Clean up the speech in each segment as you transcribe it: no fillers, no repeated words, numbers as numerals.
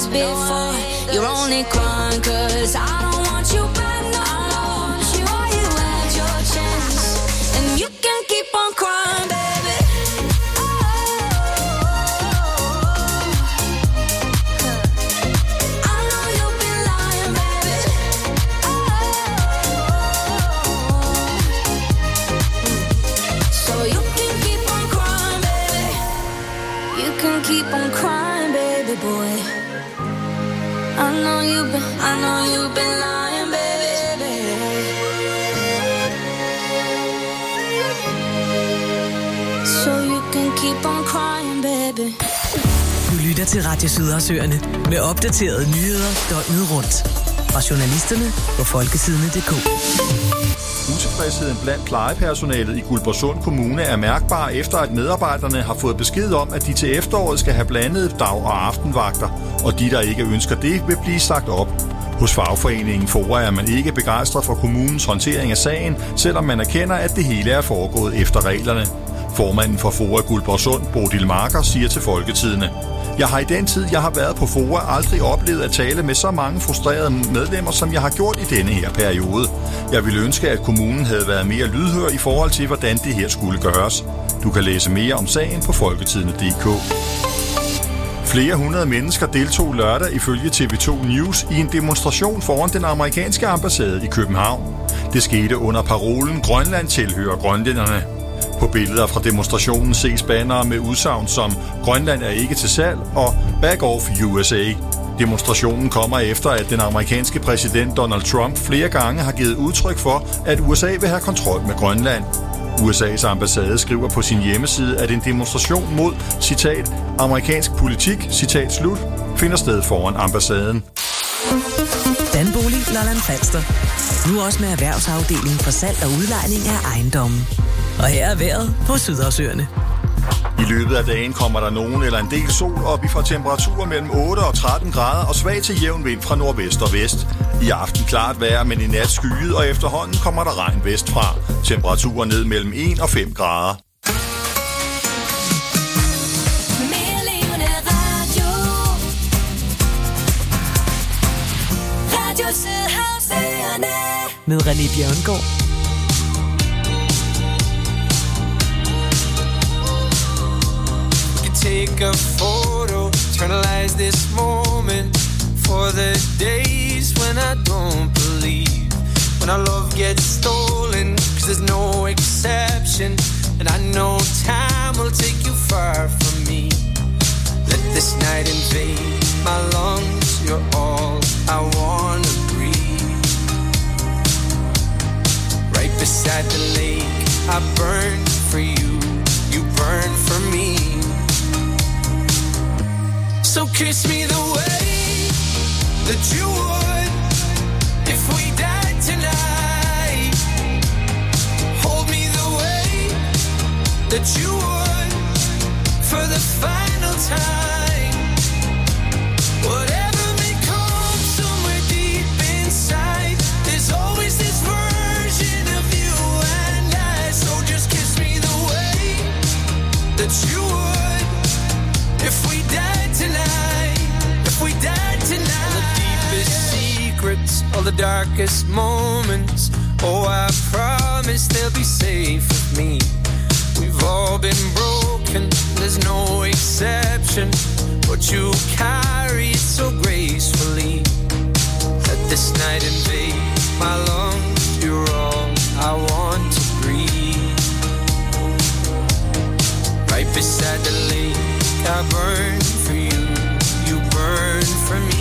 before. You're only crying 'cause I don't want you back no more. Sure, you had your chance, and you can keep on crying, baby. I know you've been lying, baby. So you can keep on crying, baby. You can keep on crying, baby boy. I know you've been lying, baby. So you can keep on crying, baby. Du lytter til Radio Sydersøerne med opdaterede nyheder døgnet rundt. Fra journalisterne på folkesidene.dk. Utilfredsheden blandt plejepersonalet i Guldborgsund Kommune er mærkbar, efter at medarbejderne har fået besked om, at de til efteråret skal have blandede dag- og aftenvagter, og de, der ikke ønsker det, vil blive sagt op. Hos fagforeningen FOA er man ikke begejstret for kommunens håndtering af sagen, selvom man erkender, at det hele er foregået efter reglerne. Formanden for FOA Guldborgsund, Bodil Marker, siger til Folketidende: Jeg har i den tid, jeg har været på FOA, aldrig oplevet at tale med så mange frustrerede medlemmer, som jeg har gjort i denne her periode. Jeg ville ønske, at kommunen havde været mere lydhør i forhold til, hvordan det her skulle gøres. Du kan læse mere om sagen på folketidende.dk. Flere hundrede mennesker deltog lørdag ifølge TV2 News i en demonstration foran den amerikanske ambassade i København. Det skete under parolen Grønland tilhører grønlænderne. På billeder fra demonstrationen ses bannere med udsagn som Grønland er ikke til salg og Back off USA. Demonstrationen kommer efter, at den amerikanske præsident Donald Trump flere gange har givet udtryk for, at USA vil have kontrol med Grønland. USA's ambassade skriver på sin hjemmeside, at en demonstration mod, citat, amerikansk politik, citat slut, finder sted foran ambassaden. Danbolig Lolland Falster. Nu også med erhvervsafdelingen for salg og udlejning af ejendommen. Og her er vejret på Sydersøerne. I løbet af dagen kommer der nogen eller en del sol, og vi får temperaturer mellem 8 og 13 grader og svag til jævn vind fra nordvest og vest. I aften klart vejr, men i nat skyet, og efterhånden kommer der regn vestfra. Temperaturer ned mellem 1 og 5 grader. Med René Bjørngaard. Take a photo, eternalize this moment for the days when I don't believe, when our love gets stolen, 'cause there's no exception, and I know time will take you far from me. Let this night invade my lungs, you're all I wanna breathe. Right beside the lake, I burn for you, you burn for me. So kiss me the way that you would if we died tonight. Hold me the way that you would for the final time. Whatever may come somewhere deep inside, there's always this version of you and I. So just kiss me the way that you would if we died tonight, if we died tonight. All the deepest secrets, all the darkest moments, oh I promise they'll be safe with me. We've all been broken, there's no exception, but you carry it so gracefully. Let this night invade my lungs, you're all I want to breathe. Right beside the lake, I burn for you, you burn for me.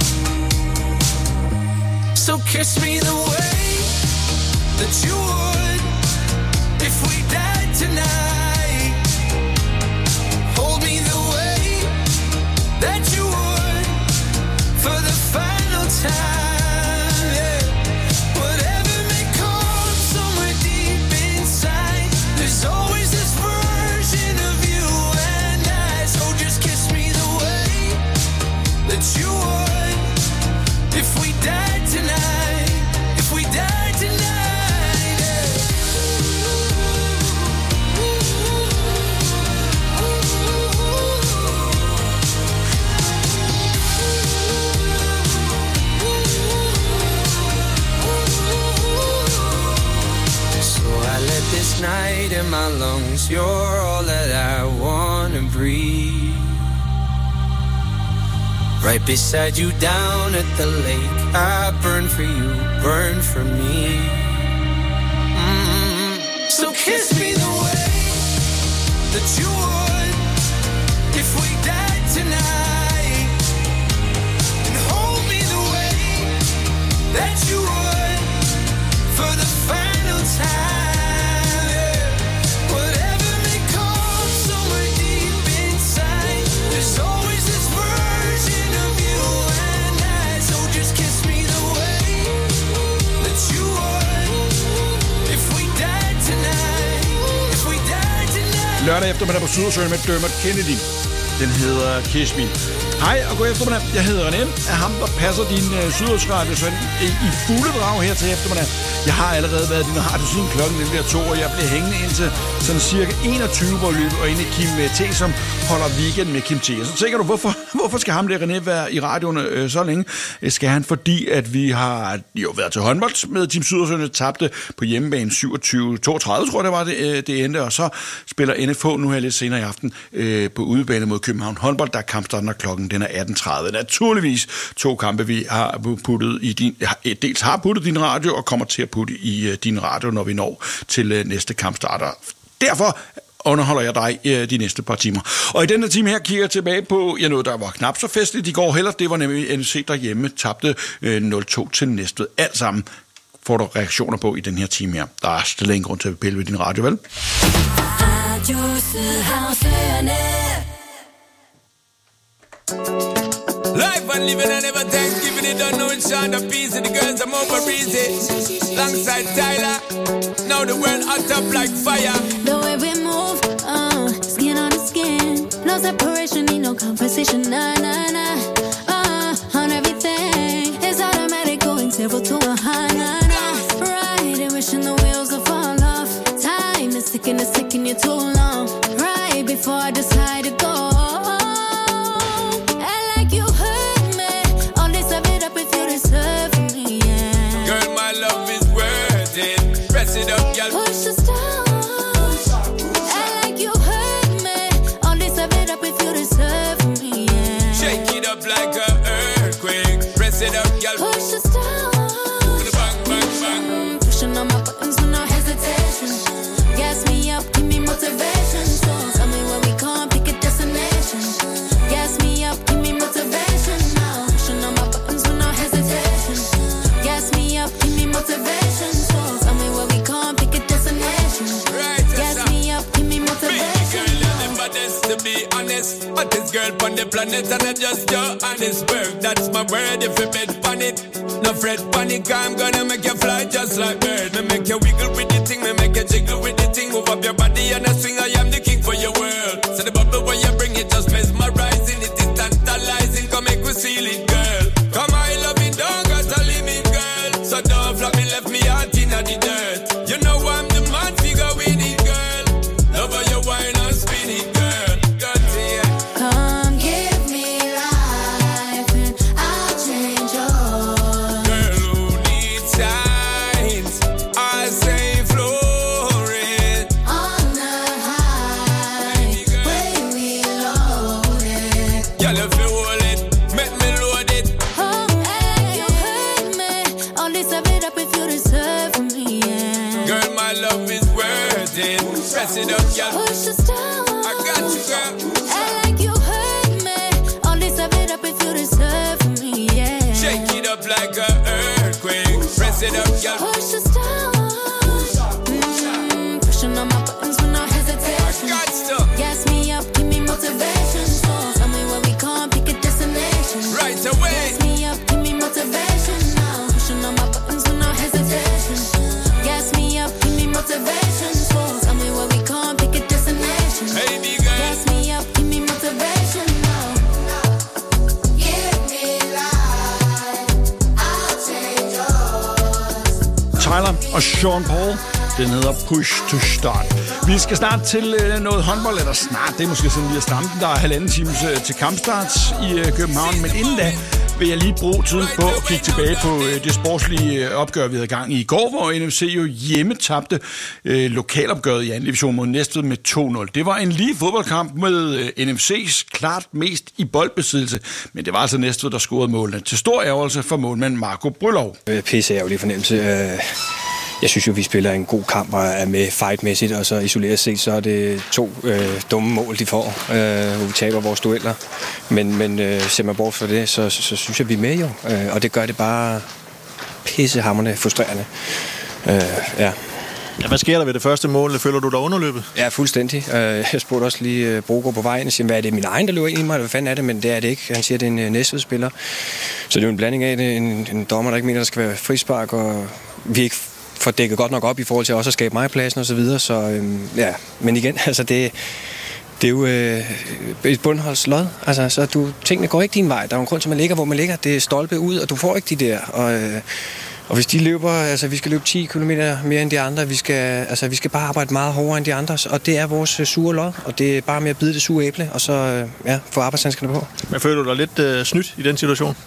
So kiss me the way that you would if we died tonight. Hold me the way that you would for the final time. Yeah. Whatever may come somewhere deep inside, there's always this version of you and I. So just kiss me the way that you would if we died tonight, if we died tonight. Yeah. my lungs. You're all that I wanna breathe. Right beside you down at the lake, I burn for you, burn for me. So kiss me the way that you would if we died tonight, and hold me the way that you would for the final time. Whatever may come somewhere deep inside, there's always this version of you and I. So just kiss me the way that you would if we died tonight, if we died tonight. Lørdag eftermiddag på Sydersøen med Dermot Kennedy. Den hedder Kiss Me. Hej og god eftermiddag. Jeg hedder René. Er ham, der passer din Sydersøen i fulde drag her til eftermiddag. Jeg har allerede været i din radio siden klokken den der 2, og jeg bliver hængende indtil sådan cirka 21, hvor løbet og inde i Kim T, som holder weekend med Kim T. Så tænker du, hvorfor skal ham der René være i radioen så længe? Skal han, fordi at vi har jo været til håndbold med Team Sydersøen, tabte på hjemmebane 27-32, tror jeg det var det endte, og så spiller NFH nu her lidt senere i aften på udebane mod København håndbold, der er kampstarten klokken den er 18.30. Naturligvis 2 kampe, vi har puttet i din, dels har puttet din radio, og kommer til at putte i din radio, når vi når til næste kampstarter. Derfor underholder jeg dig de næste par timer. Og i denne time her kigger jeg tilbage på noget, der var knap så festligt i går heller. Det var nemlig NEC derhjemme, tabte 0-2 til Næstved. Alt sammen får du reaktioner på i den her time her. Der er stille ingen grund til at pille ved din radio, vel? Radio Sydhavsøerne. Life and living and never Thanksgiving, it don't know it's Sean the Peace, the girls I'm over easy. Alongside Tyler, now the world hot up like fire. The way we move, skin on the skin. No separation, need no conversation, nah, nah, nah. On everything, it's automatic, going 0 to 100, nah, nah. Right, and wishing the wheels will fall off. Time is ticking you too long. Right before I decide to go. It up, girl. Push the stars. Act like you heard me. All this of it up if you deserve me, yeah. Shake it up like an earthquake. Press it up, girl. Push the stars. Bang, bang, bang. Pushing on my buttons with no hesitation. Gas me up, give me motivation. So tell me where we come, pick a destination. Gas me up, give me motivation now. Pushing on my buttons with no hesitation. Gas me up, give me motivation. So tell me where we come, pick a destination. Right, gas me up, give me motivation. Girl, you're the baddest, to be honest. Hottest girl on the planet, and I just your honest word. That's my word. If you bet on it, no fret, panic. I'm gonna make you fly just like bird. Me make you wiggle with the thing, me make you jiggle with the thing. Move up your body and I swing. I am the king for your world. So the bubble when you bring it just mesmerizing. It is tantalizing. Come make we seal it, girl. Come I love it, don't got a limit, girl. So don't flap me, left me out in the dirt. You know I'm the man figure with it, girl. Love how you wine and spin it, girl. Got it. Come give me life and I'll change yours. Girl who needs signs, I say flourish. On the highway we loaded. Girl, if you hold it, make me load it. Oh, hey, you heard me. All this of it up if you deserve me, yeah. Girl, my love is worth it. Press it up, girl. Push the stars. I got you, girl. Act like you heard me. All this of it up if you deserve me, yeah. Shake it up like an earthquake. Press it up, girl. Push the stars. Pushing on my buttons with no hesitation. Got stuff. Gas me up, give me motivation. So tell me where we come, pick a destination. Right away. Gas me up, give me motivation now. Pushing on my buttons with no hesitation. Gas me up, give me motivation. So tell me where we come, pick a destination. Hey, big girl. Gas me up, give me motivation now. Give me life, I'll change yours. Tyler og Sean Paul. Den hedder Push to Start. Vi skal snart til noget håndbold, eller snart, det er måske sådan lige at stamme. Der er 1,5 time til kampstart i København, men inden da, vil jeg lige bruge tiden på at kigge tilbage på det sportslige opgør, vi havde gang i går, hvor NMC jo hjemme tabte lokalopgøret i 2. division mod Næstved med 2-0. Det var en lige fodboldkamp med NMC's klart mest i boldbesiddelse, men det var altså Næstved, der scorede målene. Til stor ærgelse for målmand Marco Brylov. Pisse ærgerlig fornemmelse. Jeg synes jo, vi spiller en god kamp og er med fightmæssigt, og så isoleret set, så er det 2 dumme mål, de får, hvor vi taber vores dueller. Men ser man bort fra det, så synes jeg, vi er med jo, og det gør det bare pissehamrende frustrerende. Ja. Ja, hvad sker der ved det første mål? Føler du dig underløbet? Ja, fuldstændig. Jeg spurgte også lige Brogaard på vejen og siger, hvad er det min egen, der løber ind i mig? Hvad fanden er det? Men det er det ikke. Han siger, det er en Næstved-spiller. Så det er jo en blanding af det. En dommer, der ikke mener, der skal være frispark, og vi ikke får dækket godt nok op i forhold til også at skabe mig pladsen og så videre. Så ja, men igen, altså det er jo et bundholdslod. Altså, så tingene går ikke din vej. Der er en grund til, at man ligger, hvor man ligger. Det er stolpe ud, og du får ikke de der. Og hvis de løber, altså vi skal løbe 10 km mere end de andre, vi skal bare arbejde meget hårdere end de andre, og det er vores sure lod, og det er bare med at bide det sure æble, og så få arbejdshandskerne på. Men føler du dig lidt snydt i den situation?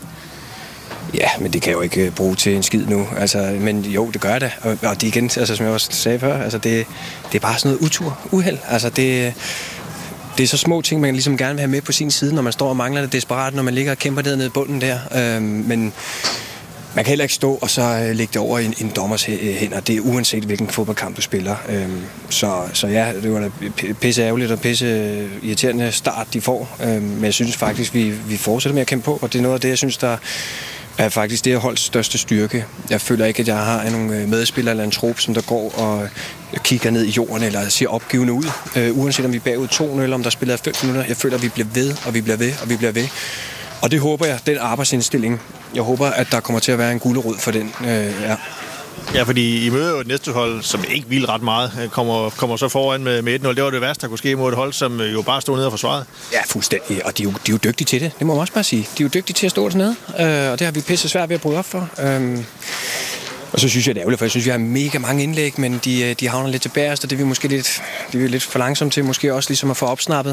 Ja, men det kan jeg jo ikke bruge til en skid nu. Altså, men jo, det gør jeg da. Og det igen, altså, som jeg også sagde før, altså, det er bare sådan noget uheld. Altså, det er så små ting, man ligesom gerne vil have med på sin side, når man står og mangler det desperat, når man ligger og kæmper nede i bunden der. Men man kan heller ikke stå og så lægge det over i en dommers hænder. Det er uanset hvilken fodboldkamp du spiller. Så ja, det var da pisse ærgerligt og pisse irriterende start, de får. Men jeg synes faktisk, vi fortsætter med at kæmpe på, og det er noget af det, jeg synes, der er faktisk det holdets største styrke. Jeg føler ikke, at jeg har nogle medspillere eller en trup, som der går og kigger ned i jorden eller ser opgivende ud. Uanset om vi er bagud 2-0, om der spiller 5 minutter. Jeg føler, at vi bliver ved, og vi bliver ved, og vi bliver ved. Og det håber jeg, den arbejdsindstilling. Jeg håber, at der kommer til at være en gulerod for den. Ja. Ja, fordi I møder jo et næste hold, som ikke vil ret meget, kommer så foran med 1-0. Det var det værste, der kunne ske mod et hold, som jo bare stod nede og forsvarede. Ja, fuldstændig. Og de er jo dygtige til det. Det må man også bare sige. De er jo dygtige til at stå dernede, og det har vi pisse svært ved at bryde op for. Og så synes jeg, det er ærgerligt, for jeg synes, vi har mega mange indlæg, men de havner lidt tilbage, og det er vi måske lidt for langsomt til, måske også ligesom at få opsnappet.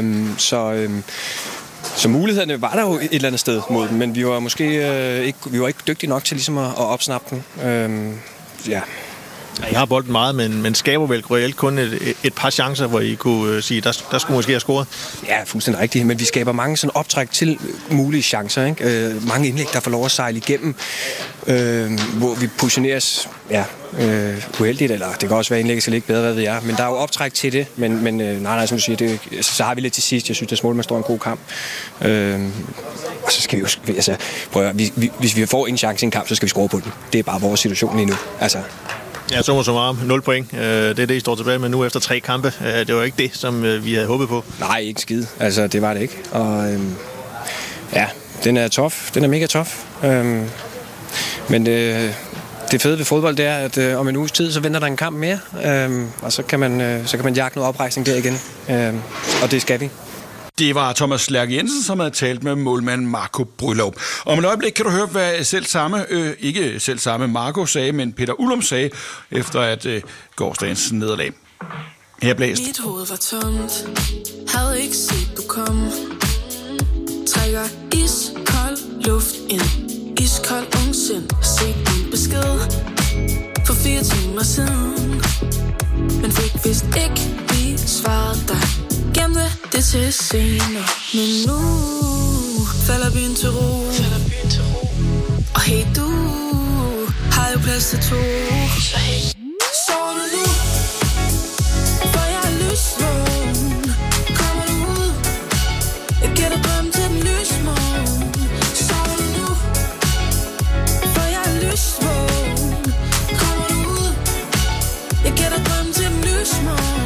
Så mulighederne var der jo et eller andet sted mod dem, men vi var måske ikke dygtige nok til ligesom at opsnappe den. Ja. Jeg har bolden meget, men skaber vel reelt kun et par chancer, hvor I kunne sige, der skulle måske have scoret. Ja, fuldstændig rigtigt, men vi skaber mange sådan optræk til mulige chancer, ikke? Mange indlæg, der får lov at sejle igennem, hvor vi positioneres uheldigt, eller det kan også være indlæg, så ligge bedre, hvad ved jeg. Men der er jo optræk til det, men nej, som du siger, så har vi lidt til sidst. Jeg synes, det er småt, man står en god kamp. Og så skal vi jo, altså, hvis vi får en chance i en kamp, så skal vi score på den. Det er bare vores situation lige nu. Altså. Ja, summa summarum, 0 point. Det er det, I står tilbage med nu efter 3 kampe. Det var ikke det, som vi havde håbet på. Nej, ikke skide. Altså, det var det ikke. Og ja, den er tough. Den er mega tough. Men det fede ved fodbold, det er, at om en uges tid, så venter der en kamp mere. Og så kan man jagte noget oprejsning der igen. Og det skal vi. Det var Thomas Lærke Jensen, som havde talt med målmand Marco Brylov. Om et øjeblik kan du høre, hvad ikke selv samme Marco sagde, men Peter Ullum sagde, efter at gårsdagens nederlag. Her blæst. Mit hoved var tomt, havde ikke set du kom. Trækker iskold luft ind, iskold ungsind. Set din besked for 4 timer siden, men fik vist ikke lige svaret dig. Gemte det til senere, men nu falder byen til ro. Og hey, du har jo plads til 2. Så hey, sover du nu? For jeg er lysvågen. Kommer du ud? Jeg giver dig drøm til den lysmåne. Sover du nu? For jeg er lysvågen. Kommer du ud? Jeg giver dig drøm til den lysmåne.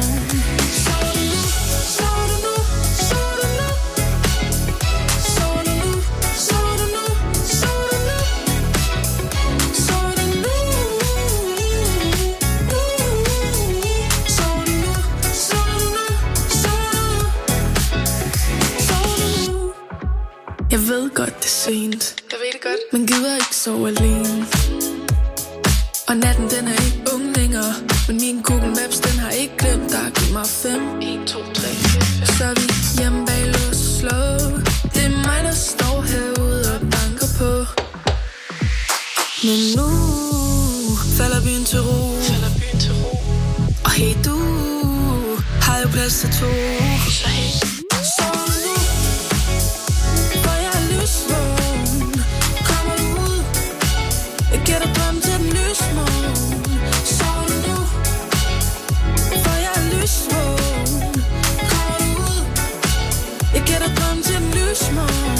Jeg ved godt, det er sent. Jeg ved det godt. Men gider ikke sove alene. Og natten, den er ikke ung længere. Men min Google Maps, den har ikke glemt dig. Giv mig 5, 1, 2, 3, 4. Så er vi hjemme bag lås og slå. Det er mig, der står herude og banker Men nu falder byen til ro. Og hey, du har jo plads til to. Så nu, for jeg er lysvågen. Kommer du ud, jeg giver dig drøm til den lysmåne. Så nu, for jeg er lysvågen. Kommer du ud, jeg giver dig drøm til den lysmåne.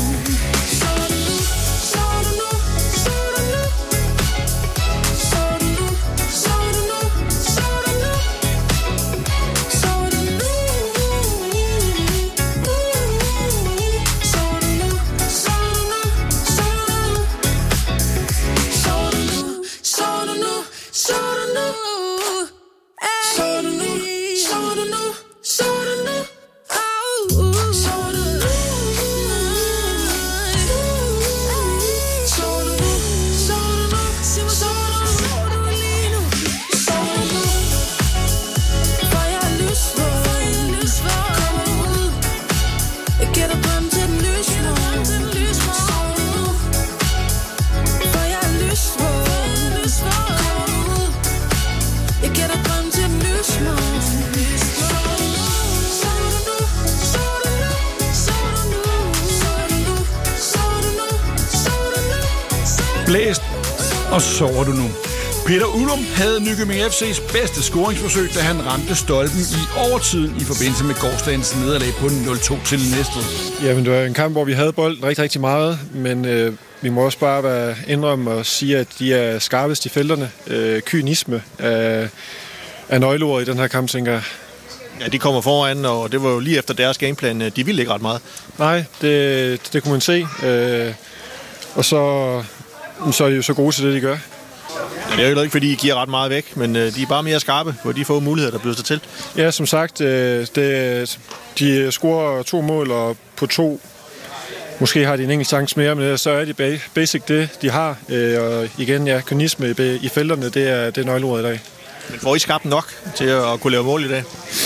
Blæst, og sover du nu. Peter Ullum havde Nykøbing FC's bedste scoringsforsøg, da han ramte stolpen i overtiden i forbindelse med gårsdagens nederlag på 0-2 til Næstved. Ja, men det var en kamp, hvor vi havde bolden rigtig, rigtig meget, men vi må også bare indrømme og sige, at de er skarpest i felterne. Kynisme er nøgleordet i den her kamp, tænker jeg. Ja, de kommer foran, og det var jo lige efter deres gameplan. De ville ikke ret meget. Nej, det kunne man se. Og så er de jo så gode til det, de gør. Ja, det er jo ikke, fordi de giver ret meget væk, men de er bare mere skarpe på de få muligheder, der byder sig til. Ja, som sagt, de scorer 2 mål, og på 2 måske har de en enkelt chance mere, men så er de basic det, de har. Og igen, ja, kynisme i felterne, det er nøgleordet i dag. Men får I skabt nok til at kunne lave mål i dag?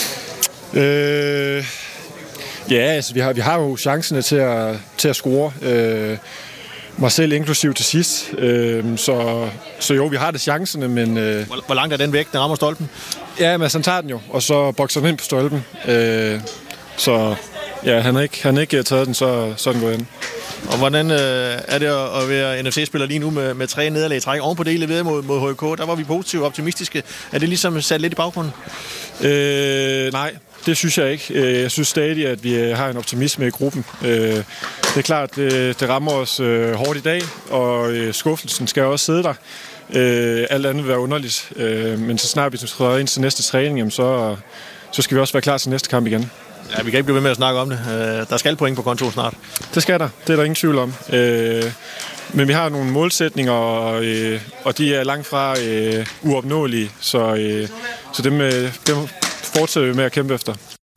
Ja, altså, vi har jo chancerne til at score. Mig selv inklusiv til sidst. Så jo, vi har det chancerne, men... Hvor langt er den væk, den rammer stolpen? Ja, men han tager den jo, og så bokser den ind på stolpen. Så ja, han har ikke taget den, så er den gået ind. Og hvordan er det at være NFC-spiller lige nu med 3 nederlag i træk? Oven på det leverede mod HK, der var vi positive og optimistiske. Er det ligesom sat lidt i baggrunden? Nej, det synes jeg ikke. Jeg synes stadig, at vi har en optimisme i gruppen. Det er klart, det rammer os hårdt i dag, og skuffelsen skal også sidde der. Alt andet vil være underligt. Men så snart vi træder ind til næste træning, jamen, så skal vi også være klar til næste kamp igen. Ja, vi kan ikke blive ved med at snakke om det. Der skal point på kontoen snart. Det skal der. Det er der ingen tvivl om. Men vi har nogle målsætninger, og de er langt fra uopnåelige. Så dem fortsætter vi med at kæmpe efter.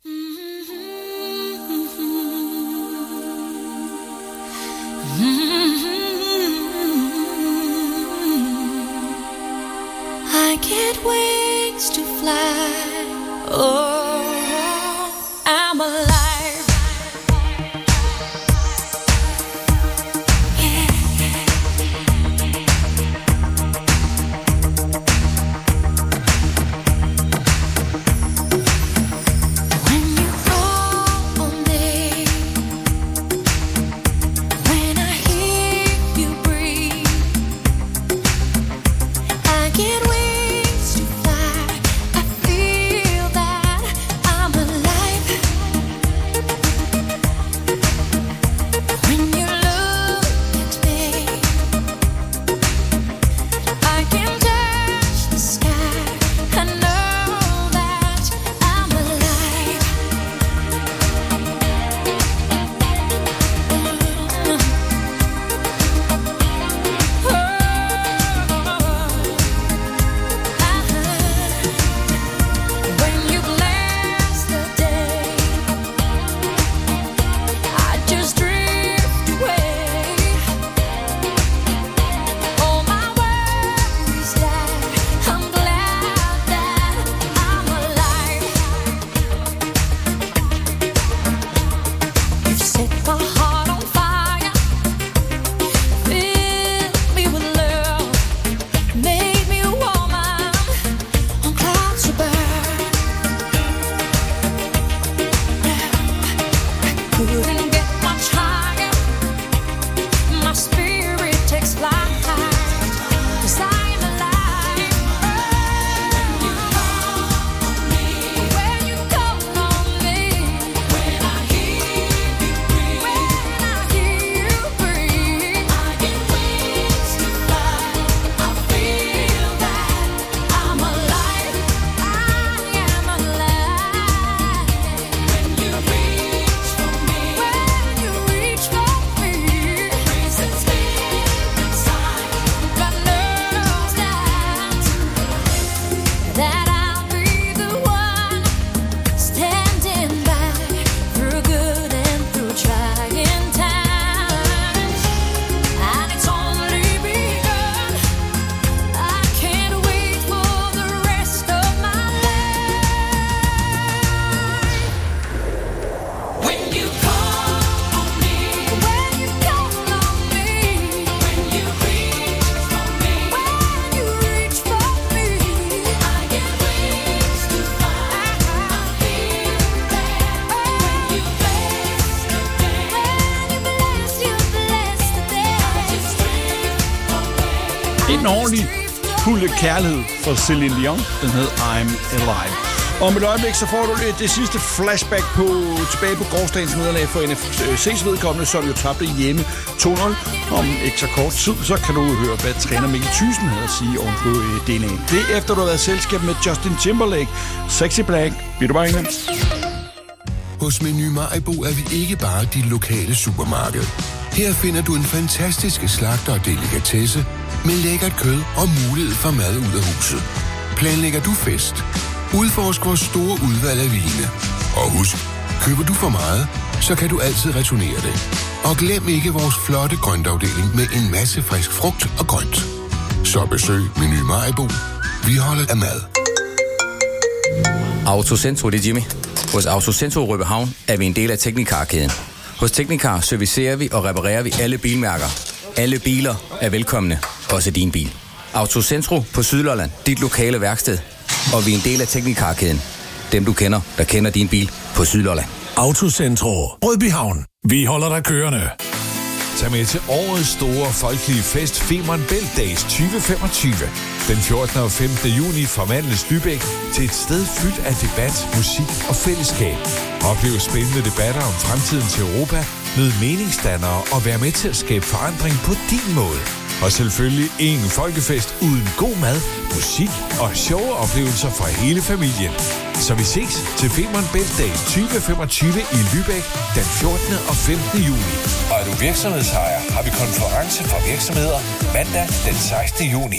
I get wings to fly. Oh, I'm alive. En ordentlig fuld kærlighed for Celine Dion. Den hed I'm Alive. Og om et øjeblik, så får du det sidste flashback tilbage på gårdsdagens nederlag for NFC's vedkommende, som jo tabte hjemme 2-0. Om ikke så kort tid, så kan du høre, hvad træner Mikkel Thyssen havde at sige oven på DNA. Det efter, du har været selskab med Justin Timberlake. Sexy Black. Bliver du bare ingen? Hos Meny Maribo er vi ikke bare dit lokale supermarked. Her finder du en fantastisk slagter og delikatesse med lækkert kød og mulighed for mad ud af huset. Planlægger du fest? Udforsk vores store udvalg af vine. Og husk, køber du for meget, så kan du altid returnere det. Og glem ikke vores flotte grøntafdeling med en masse frisk frugt og grønt. Så besøg Meny Maribo. Vi holder af mad. Autocentro, det er Jimmy. Hos Autocentro Rødbyhavn er vi en del af Teknikar-kæden. Hos Teknikar servicerer vi og reparerer vi alle bilmærker. Alle biler er velkomne, også din bil. Autocentro på Sydlolland, dit lokale værksted. Og vi er en del af Teknikar-kæden. Dem du kender, der kender din bil på Sydlolland. Autocentro Rødbyhavn. Vi holder dig kørende. Tag med til årets store folkelige fest Femern Bælt Days 2025. Den 14. og 15. juni forvandles Lübeck til et sted fyldt af debat, musik og fællesskab. Oplev spændende debatter om fremtiden til Europa, mød meningsdannere og vær med til at skabe forandring på din måde. Og selvfølgelig en folkefest uden god mad, musik og sjove oplevelser for hele familien. Så vi ses til Femern Bælt Days 2025 i Lübeck den 14. og 15. juni. Og er du virksomhedsejer, har vi konference for virksomheder mandag den 16. juni.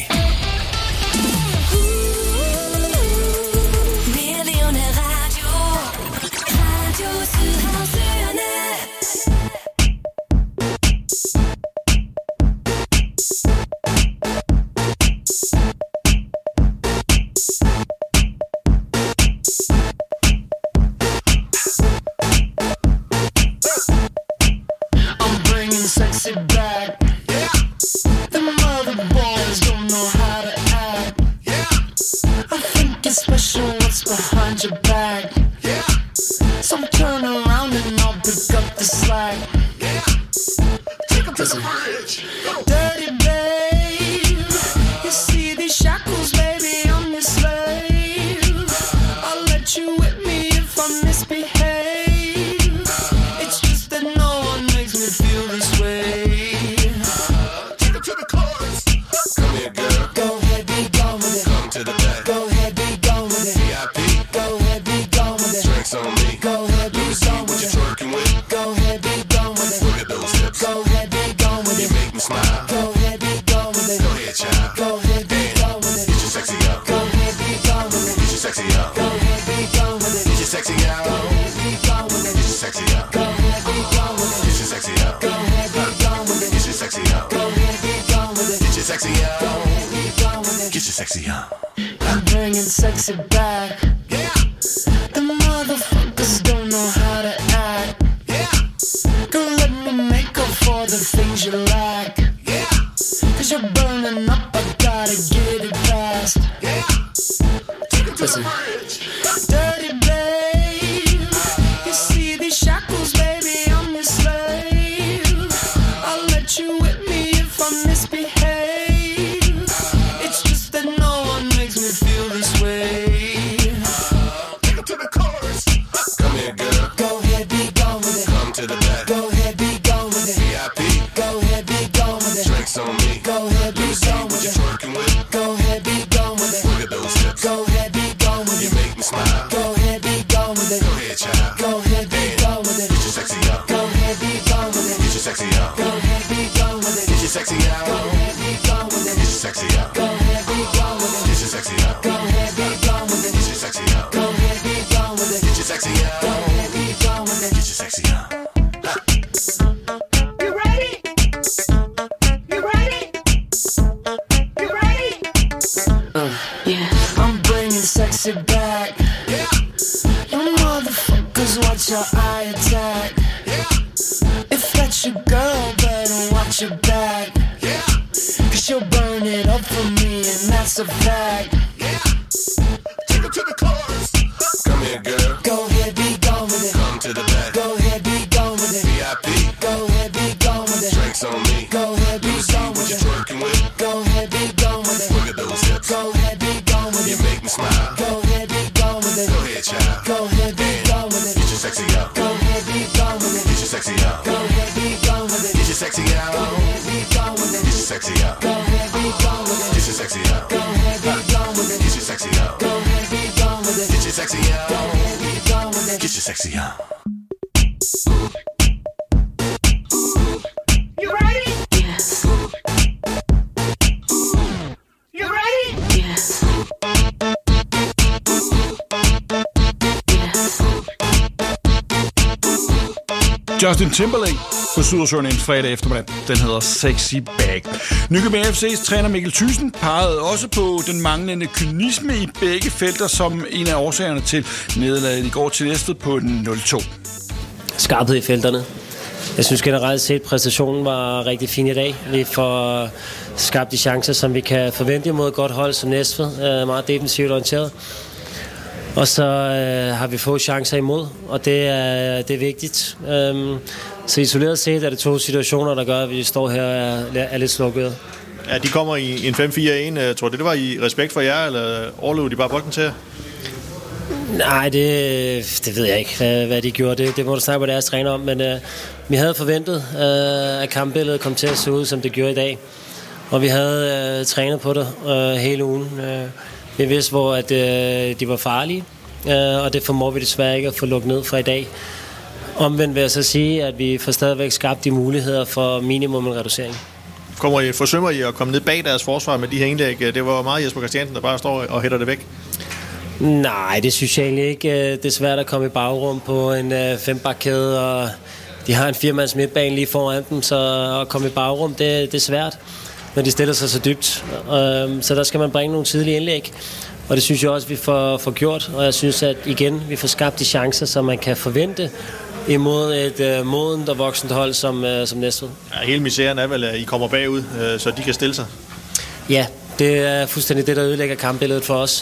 Sexy back. Yeah. The mother boys don't know how to act. Yeah. I think it's special what's behind your back. Yeah. So turn around and I'll pick up the slack. Yeah. Take 'em to the bridge. Dirty babe. You see these shackles, baby, I'm your slave. I'll let you whip me if I misbehave. It's just that no one makes me feel this way. Take it to the chorus. Come here, girl. Go ahead, be gone with it. Come to the back. Go ahead, be gone with it. VIP. Go ahead, be gone with it. Drinks on me. Go ahead, be gone with it. What you twerking with? Go ahead, be gone with it. Look at those hips. Go ahead, be gone with it. You make me smile. Go ahead, be gone with it. Go ahead, child. Go ahead, be gone with it. Get your sexy up. Go ahead, be gone with it. Get your sexy up. Go ahead, be gone with it. Get your sexy up. Go ahead, be gone with it. Get your sexy up. Go ahead, be gone with it. Get your sexy up. Go ahead, be gone with it. Get your sexy up. Go ahead, be gone with it. Get your sexy up. Go ahead, be gone with it. Get your sexy up. I'm bringing sexy back. Yeah. The motherfuckers don't know how to act. Yeah. Girl, let me make up for the things you lack. Yeah. 'Cause you're burning up, I gotta get it fast. Yeah. Take it to the bridge. Dirty babe. You see these shackles, baby, I'm your slave. I'll let you whip me if I misbehave. It's just that no one makes me feel this way. Take it to the chorus. Come here, girl. Go ahead, be gone with it. Come to the back. Go ahead, be gone with it. VIP. Go ahead, be gone with it. Drinks on me. Go ahead, be gone with it. What you twerking with? Go ahead, be gone with it. Look at those hips. Go ahead, be gone with it. You make me smile. Go ahead, be gone with it. Go ahead, child. Go ahead, be gone with it. Get your sexy up. Go ahead, be gone with it. Get your sexy up. Go ahead, be gone with it. Get your sexy up. Go ahead, be gone with it. Get your sexy up. Go ahead, be gone with it. Get your sexy up. Go ahead, be gone with it. Get your sexy up. Go ahead, be gone with it. Get your sexy up. Go ahead, be gone with it. Get your sexy up. You ready? You ready? You ready? Yeah. I'm bringing sexy back. Yeah. You motherfuckers watch your eye attack. Yeah. If that's your girl, better watch your back. Yeah. 'Cause she'll burn it up for me, and that's a fact. Yeah. Take it to the chorus. Come here, girl. Go ahead, be gone with it. Come to the back. Go ahead, be gone with it. VIP. Go ahead, be gone with it. Drinks on me. Go ahead, be gone with it. What you twerking with? Go ahead, be gone sexy out. Go ahead, be gone with it. Get your sexy out. Go ahead, be gone with it. Get your sexy out. Go ahead, be gone with it. Get your sexy out. Go ahead, be gone with it. Get your sexy out. You ready? Yes. You ready? Yes. Justin Timberlake på Sydersøen en fredag eftermiddag. Den hedder Sexy Bag. Nykøbing FC's træner Mikkel Thyssen pegede også på den manglende kynisme i begge felter som en af årsagerne til nederlaget i går til Næstved på 0-2. Skarphed i felterne. Jeg synes generelt set, præstationen var rigtig fin i dag. Vi får skabt de chancer, som vi kan forvente mod et godt hold som Næstved. Meget defensivt orienteret. Og så har vi fået chancer imod, og det er vigtigt. Så isoleret set er det to situationer, der gør, at vi står her og er lidt slukket. Ja, de kommer i en 5-4-1. Tror du, det var i respekt for jer, eller overlevede de bare bolden til jer? Nej, det ved jeg ikke, hvad de gjorde. Det må du snakke med deres træner om, men vi havde forventet, at kampbilledet kom til at se ud, som det gjorde i dag. Og vi havde trænet på det hele ugen. Vi vidste, hvor at, de var farlige, og det formår vi desværre ikke at få lukket ned fra i dag. Omvendt vil jeg så sige, at vi får stadigvæk skabt de muligheder for minimum en reducering. Forsømmer I at komme ned bag deres forsvar med de her indlæg? Det var meget Jesper Christiansen, der bare står og hætter det væk. Nej, det synes jeg egentlig ikke. Det er svært at komme i bagrum på en fembakkæde, og de har en 4-mands midtbane lige foran dem, så at komme i bagrum, det er svært, når de stiller sig så dybt. Så der skal man bringe nogle tidlige indlæg, og det synes jeg også, vi får gjort. Og jeg synes, at igen, vi får skabt de chancer, som man kan forvente imod et modent og voksent hold som Næstved. Ja, hele misæren er vel, at I kommer bagud, så de kan stille sig. Ja, det er fuldstændig det, der ødelægger kampbilledet for os.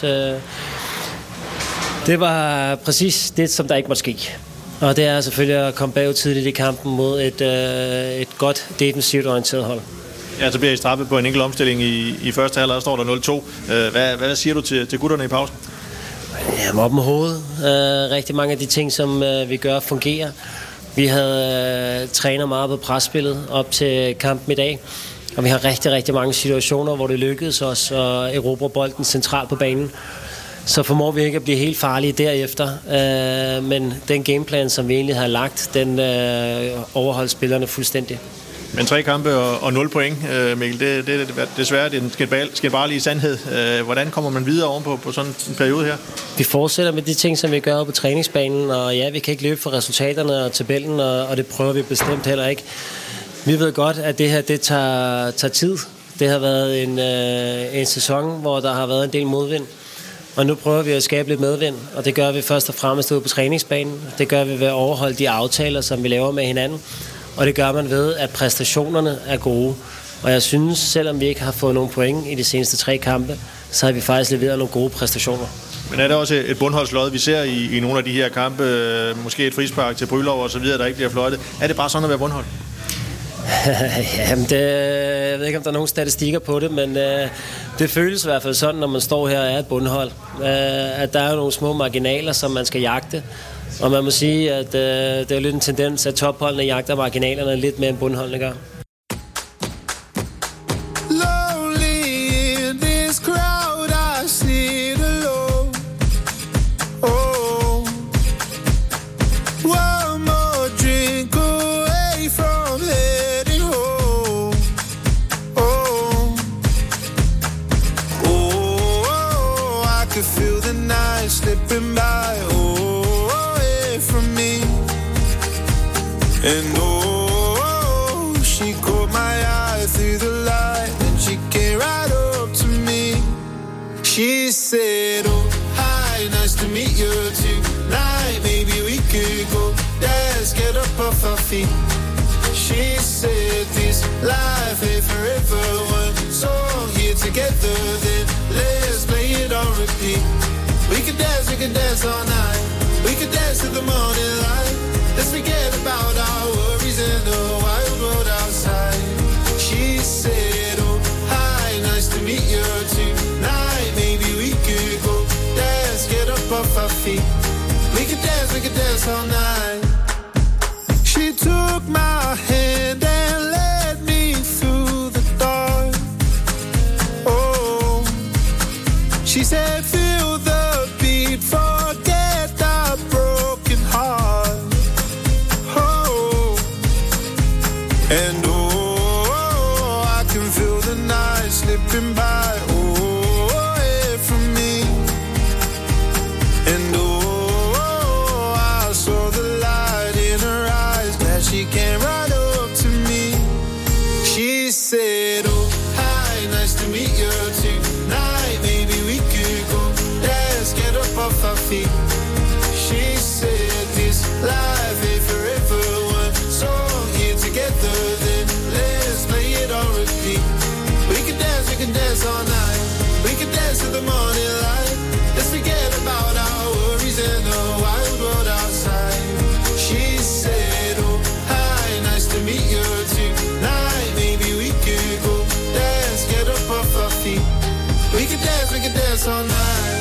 Det var præcis det, som der ikke måtte ske. Og det er selvfølgelig at komme bagud tidligt i kampen mod et godt defensivt orienteret hold. Ja, så bliver I straffet på en enkelt omstilling i første halvleg, der står der 0-2. Hvad siger du til gutterne i pausen? Jamen op med hovedet. Rigtig mange af de ting, som vi gør, fungerer. Vi havde trænet meget på presspillet op til kampen i dag. Og vi har rigtig, rigtig mange situationer, hvor det lykkedes os at erobre bolden centralt på banen. Så formår vi ikke at blive helt farlige derefter. Men den gameplan, som vi egentlig har lagt, den overholdt spillerne fuldstændig. Men 3 kampe og 0 point, Mikkel, det er desværre den skinbarlige sandhed. Hvordan kommer man videre oven på sådan en periode her? Vi fortsætter med de ting, som vi gør på træningsbanen, og ja, vi kan ikke løbe for resultaterne og tabellen, og det prøver vi bestemt heller ikke. Vi ved godt, at det her det tager tid. Det har været en sæson, hvor der har været en del modvind. Og nu prøver vi at skabe lidt medvind, og det gør vi først og fremmest ude på træningsbanen. Det gør vi ved at overholde de aftaler, som vi laver med hinanden. Og det gør man ved, at præstationerne er gode. Og jeg synes, selvom vi ikke har fået nogen point i de seneste 3 kampe, så har vi faktisk leveret nogle gode præstationer. Men er det også et bundholdslod, vi ser i nogle af de her kampe? Måske et frispark til Brylov og så videre, der ikke bliver fløjtet. Er det bare sådan at være bundhold? Jamen, jeg ved ikke, om der er nogen statistikker på det, men det føles i hvert fald sådan, når man står her og er et bundhold. At der er nogle små marginaler, som man skal jagte. Og man må sige, at det er lidt en tendens, at topholdene jagter marginalerne lidt mere end bundholdene gør. And oh, she caught my eye through the light, and she came right up to me. She said, oh, hi, nice to meet you tonight. Maybe we could go dance, get up off our feet. She said, this life ain't forever. One song here together, then let's play it on repeat. We could dance all night. We could dance to the morning light. Let's forget about our worries in the wild world outside. She said, oh, hi, nice to meet you tonight. Maybe we could go dance, get up off our feet. We could dance all night. She took my hand and led me through the dark. dance all night.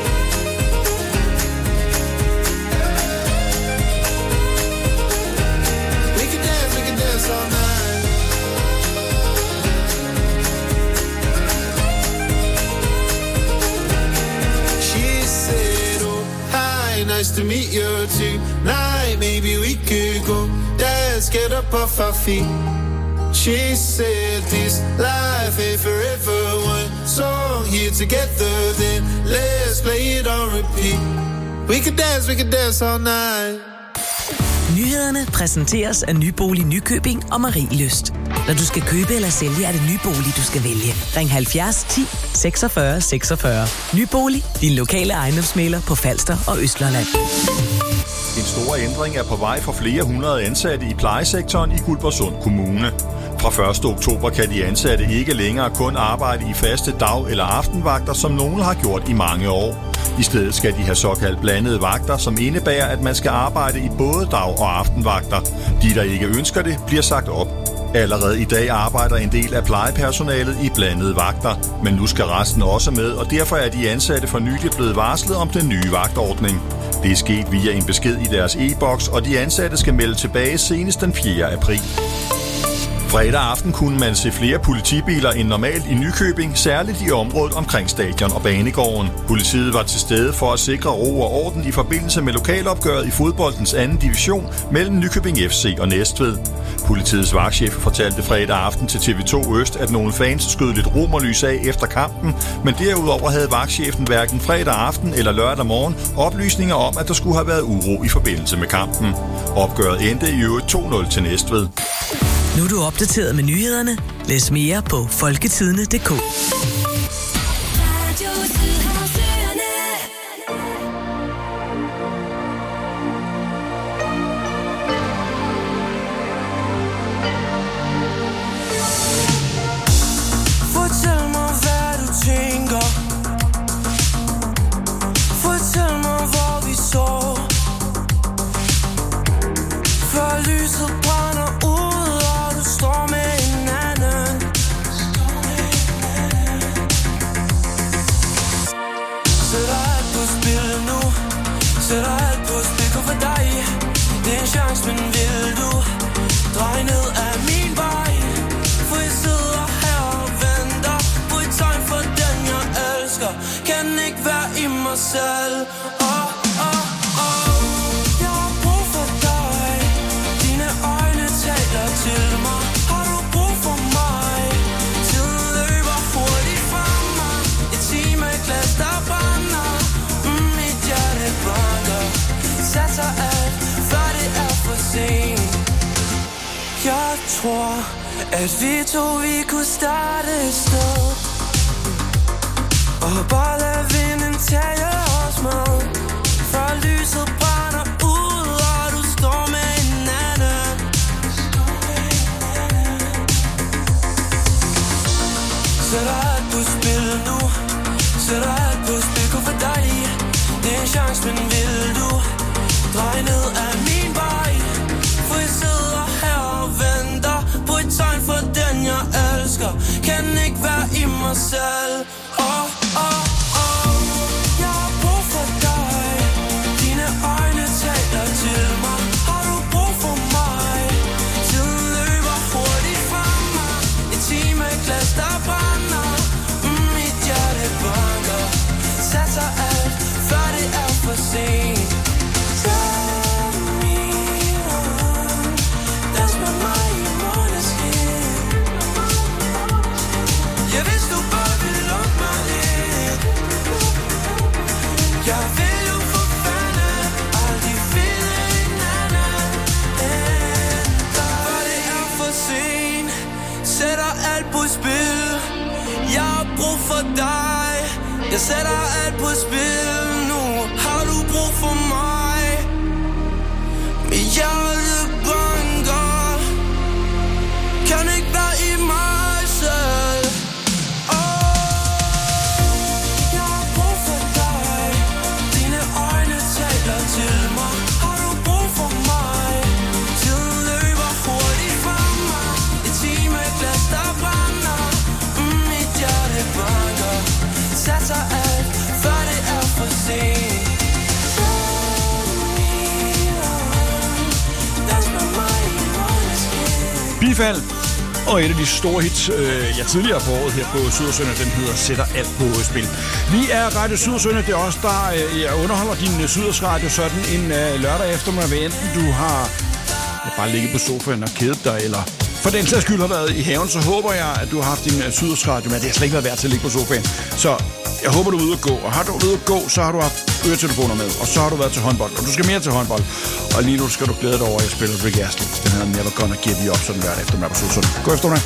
We can dance all night. She said, oh, hi, nice to meet you tonight. Maybe we could go dance, get up off our feet. She said this life ain't forever. One song here together, then let's play it on repeat. We can dance all night. Nyhederne præsenteres af Nybolig Nykøbing og Marie Lyst. Når du skal købe eller sælge, er det Nybolig, du skal vælge. Ring 70 10 46 46. Nybolig, din lokale ejendomsmægler på Falster og Østlandet. En stor ændring er på vej for flere hundrede ansatte i plejesektoren i Guldborgsund Kommune. Fra 1. oktober kan de ansatte ikke længere kun arbejde i faste dag- eller aftenvagter, som nogen har gjort i mange år. I stedet skal de have såkaldt blandede vagter, som indebærer, at man skal arbejde i både dag- og aftenvagter. De, der ikke ønsker det, bliver sagt op. Allerede i dag arbejder en del af plejepersonalet i blandede vagter, men nu skal resten også med, og derfor er de ansatte for nylig blevet varslet om den nye vagtordning. Det er sket via en besked i deres e-boks, og de ansatte skal melde tilbage senest den 4. april. Fredag aften kunne man se flere politibiler end normalt i Nykøbing, særligt i området omkring stadion og banegården. Politiet var til stede for at sikre ro og orden i forbindelse med lokalopgøret i fodboldens anden division mellem Nykøbing FC og Næstved. Politiets vagtchef fortalte fredag aften til TV2 Øst, at nogle fans skød lidt romerlys af efter kampen, men derudover havde vagtchefen hverken fredag aften eller lørdag morgen oplysninger om, at der skulle have været uro i forbindelse med kampen. Opgøret endte i øvrigt 2-0 til Næstved. Nu er du opdateret med nyhederne. Læs mere på folketidene.dk. Fortæl mig, hvad du tænker. Fortæl mig, hvor vi så. Før lyset brænder ud, og du står med en anden. Sætter alt på spil nu. Sætter alt på spil, kun for dig. Det er en chance, men vil du dreje ned af min vej? For jeg sidder her og venter på et tegn for den, jeg elsker. Kan ikke være i mig selv. Jeg har brug for dig. Dine øjne taler til mig. Har du brug for mig? Tiden løber hurtigt fra mig. Et timeglas, der brænder. Mit hjerte banker. Satser alt, før det er for sent. Jeg tror, at vi to, vi kunne starte et sted. Og bare lad vinden tage os med. Før lyset brænder ud, og du står med en anden. Sætter alt på spil nu. Sætter alt på spil, kun for dig. Det er en chance, men vil du dreje ned af min vej? For jeg sidder her og venter på et tegn for den, jeg elsker. Kan ikke være i mig selv. Jeg har brug for dig. Dine øjne taler til mig. Har du brug for mig? Tiden løber hurtigt fra mig. Et timeglas, der brænder. Mit hjerte banker. Satser alt, før det er for sent. Tag min hånd. Dans med mig i måneskin. Jeg vidste du bare ville lukke mig ind. Jeg vil jo for fanden aldrig finde en anden end dig. For det er for sent. Sætter alt på spil. Jeg har brug for dig. Jeg sætter alt på spil nu. Har du brug for mig? Mit hjerte banker. Kan ikke være i mig selv. Jeg har brug for dig. Dine øjne taler til mig. Har du brug for mig? Tiden løber hurtigt fra mig. Et timeglas, der brænder. Mit hjerte banker. Satser Snefald. Og et af de store hits, tidligere på året her på Sydersønne, den hedder Sætter alt på spil. Vi er Radio Sydersønne, det er os, der underholder din Sydersradio sådan en lørdag eftermiddag, hvad enten du har bare ligget på sofaen og kædet dig, eller for den sags skyld har været i haven, så håber jeg, at du har haft din Sydersradio med. Det har slet ikke været værd til at ligge på sofaen. Så jeg håber, du er ude at gå. Og har du været ude at gå, så har du haft øretelefoner med. Og så har du været til håndbold. Og du skal mere til håndbold. Og lige nu skal du glæde dig over, at jeg spiller Rick Astley. Den hedder Never Gonna Give You Up, sådan hver eftermiddag på Sydersønne. God eftermiddag.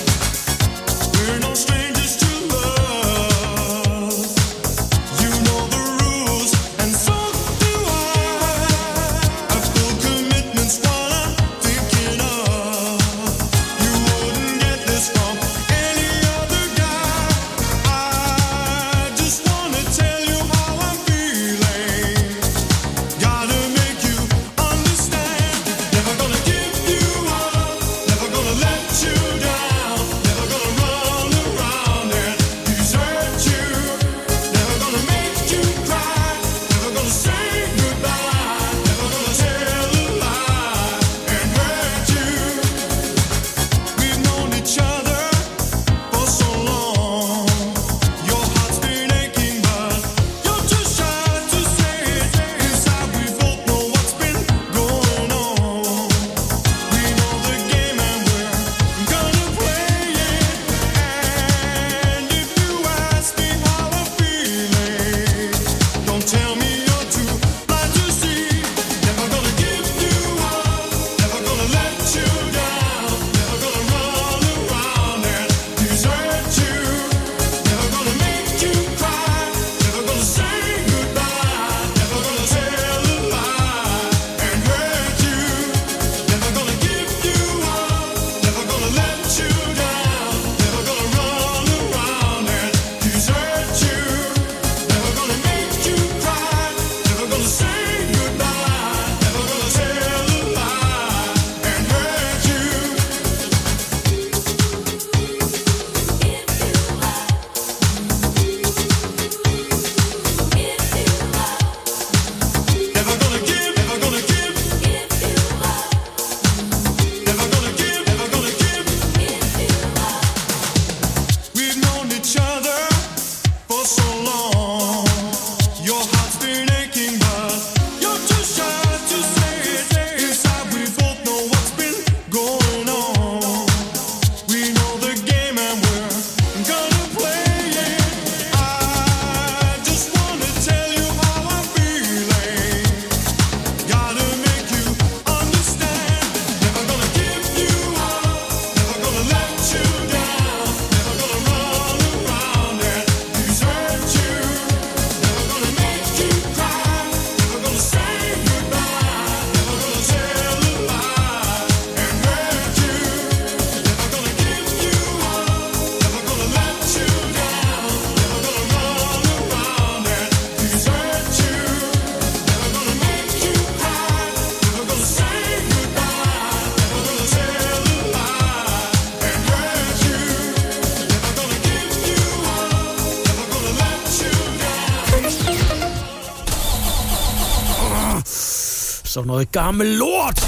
Sådan noget gammel lort!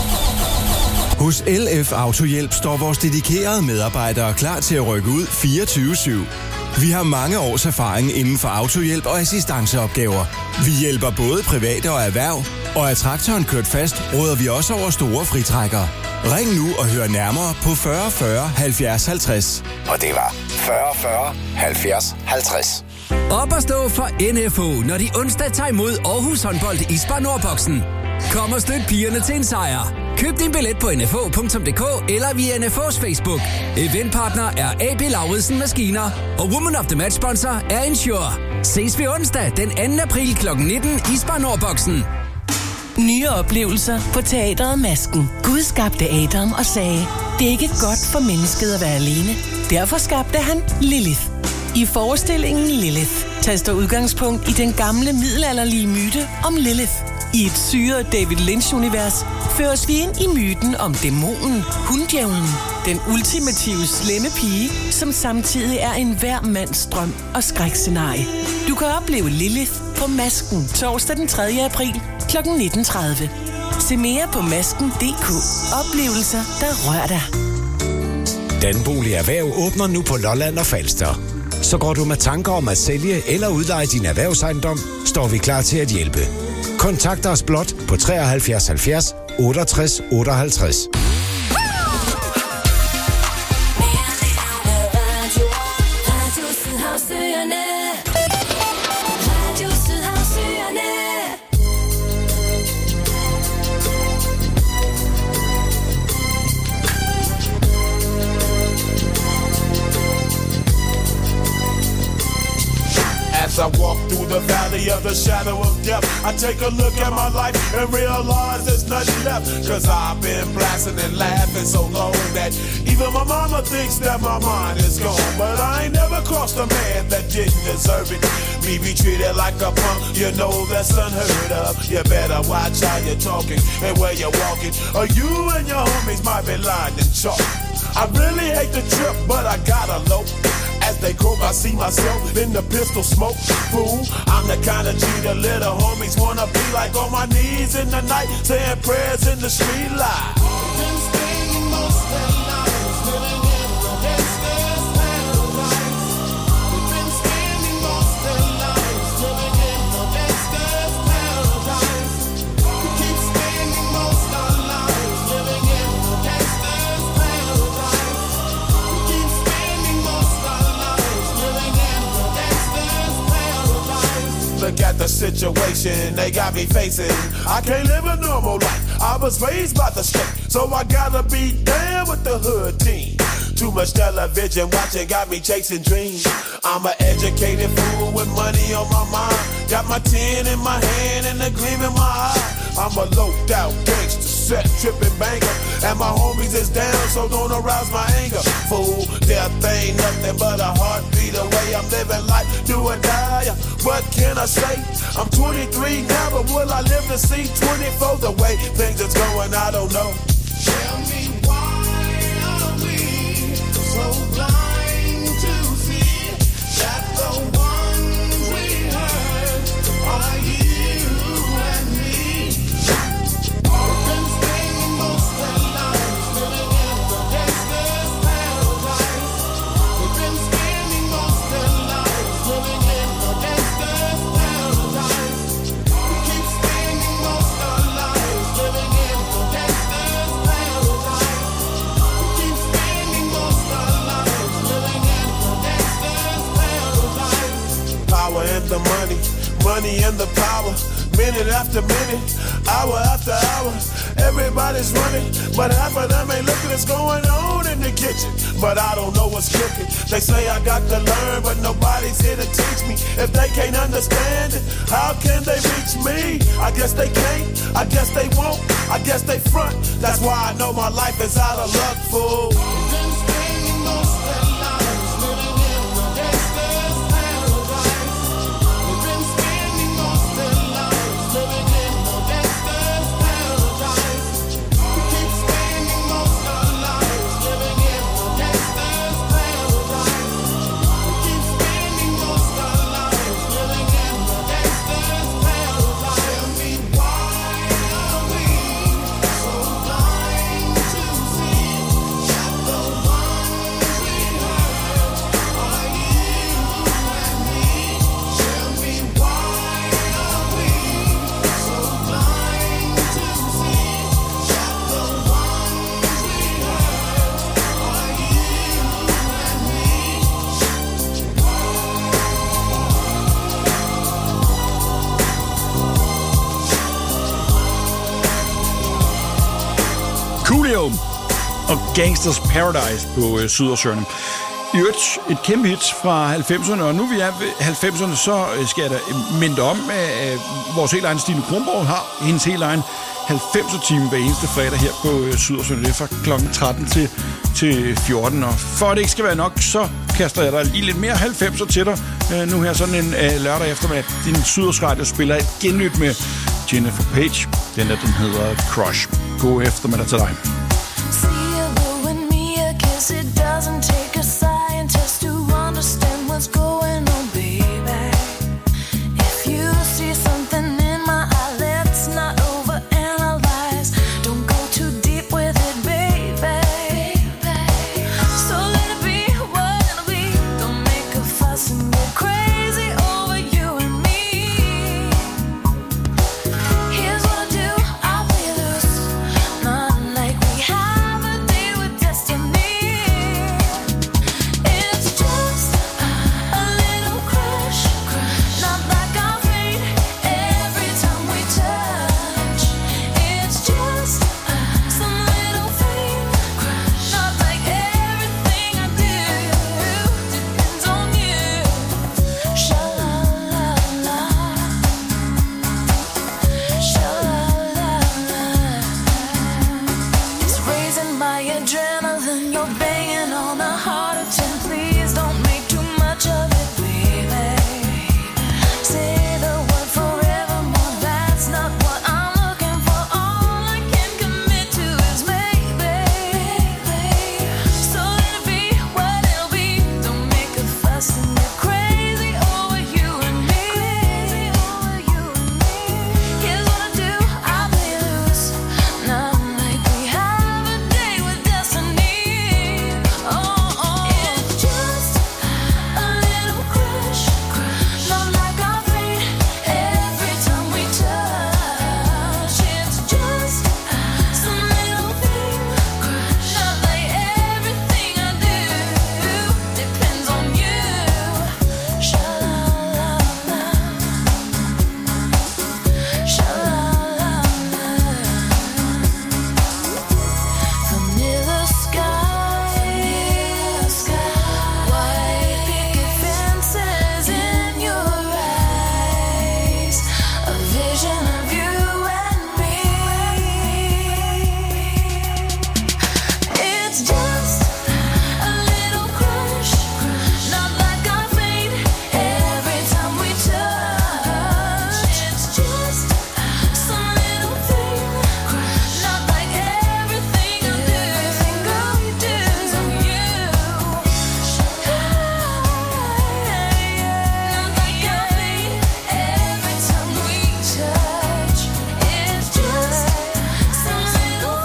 Hos LF Autohjælp står vores dedikerede medarbejdere klar til at rykke ud 24/7. Vi har mange års erfaring inden for autohjælp og assistanceopgaver. Vi hjælper både private og erhverv, og er traktoren kørt fast, råder vi også over store fritrækkere. Ring nu og hør nærmere på 40 40 70 50. Og det var 40 40 70 50. Op at stå for NFO, når de onsdag tager imod Aarhus håndbold i Spar Nordboksen. Kom og støt pigerne til en sejr. Køb din billet på nfo.dk eller via NFO's Facebook. Eventpartner er AB Lauridsen Maskiner, og Woman of the Match sponsor er Ensure. Ses vi onsdag den 2. april kl. 19 i Spar Nordboksen. Nye oplevelser på Teatret Masken. Gud skabte Adam og sagde, det er ikke godt for mennesket at være alene. Derfor skabte han Lilith. I forestillingen Lilith tages der udgangspunkt i den gamle middelalderlige myte om Lilith. I et syret David Lynch-univers føres vi ind i myten om dæmonen, hunddjævlen, den ultimative slemme pige, som samtidig er en hver mands drøm og skrækscenarie. Du kan opleve Lilith på Masken torsdag den 3. april kl. 19.30. Se mere på masken.dk. Oplevelser, der rører dig. Danbolig Erhverv åbner nu på Lolland og Falster. Så går du med tanker om at sælge eller udleje din erhvervsejendom, står vi klar til at hjælpe. Kontakt os blot på 73 70 68 58. As I walk through the valley of the shadow of death, I take a look at my life and realize there's nothing left. Cause I've been blasting and laughing so long that even my mama thinks that my mind is gone. But I ain't never crossed a man that didn't deserve it. Me be treated like a punk, you know that's unheard of. You better watch how you're talking and where you're walking, or you and your homies might be lying in chalk. I really hate the trip, but I gotta low. As they croak, I see myself in the pistol smoke. Fool, I'm the kind of G the little homies wanna be like, on my knees in the night, saying prayers in the street light. Been spending most of their lives living in the gangster's paradise. We've been spending most of their lives living in the gangster's paradise. We keep spending most of our lives living in the gangster's paradise. We keep spending most of our lives living in the gangster's paradise. Look at the situation they got me facing. I can't live a normal life. I was raised by the state, so I gotta be down with the hood team. Too much television watching got me chasing dreams. I'm an educated fool with money on my mind. Got my tin in my hand and a gleam in my eye. I'm a loped out gangster, set tripping banker, and my homies is down, so don't arouse my anger. Fool, death ain't nothing but a heartbeat away. I'm living life, do or die. What can I say? I'm 23 now, but will I live to see 24? The way things is going, I don't know. Tell me why are we so blind to see that the ones we hurt are you and me? We've been spending most of our lives living in the gangster's paradise. We've been spending most of our lives living in the gangster's paradise. We keep spending most of our lives living in the gangster's paradise. We keep spending most of our lives living in the gangster's paradise. Power and the money, money and the power. Minute after minute, hour after hour, everybody's running, but half of them ain't looking what's going on in the kitchen. But I don't know what's cooking. They say I got to learn, but nobody's here to teach me. If they can't understand it, how can they reach me? I guess they can't, I guess they won't, I guess they front. That's why I know my life is out of luck, fool. We've been spending most of our lives living in the gangster's paradise. We've been spending most of our lives living in the gangster's paradise. We keep spending most of our lives living in the gangster's paradise. We keep spending most of our lives living in the gangster's paradise. Tell me why are we so blind to see that the ones we hurt are you and me? Tell me why are we so blind to see that the ones we hurt are you and me? Coolio og Gangsters Paradise på Sydersøerne. I øvrigt et kæmpe hit fra 90'erne, og nu vi er ved 90'erne, så skal jeg da minde om, at vores helt egen Stine Kronborg har hendes helt egen 90'er-time hver eneste fredag her på Sydersøerne. Det er fra kl. 13 til 14, og for at det ikke skal være nok, så kaster jeg dig lige lidt mere 90'er til dig. Nu her sådan en lørdag eftermiddag. Din Sydersradio spiller et genlyt med Jennifer Page. Den der, den hedder Crush. God eftermiddag til dig. It doesn't take a scientist to understand what's going on, baby. If you see something in my eye, let's not overanalyze. Don't go too deep with it, baby. So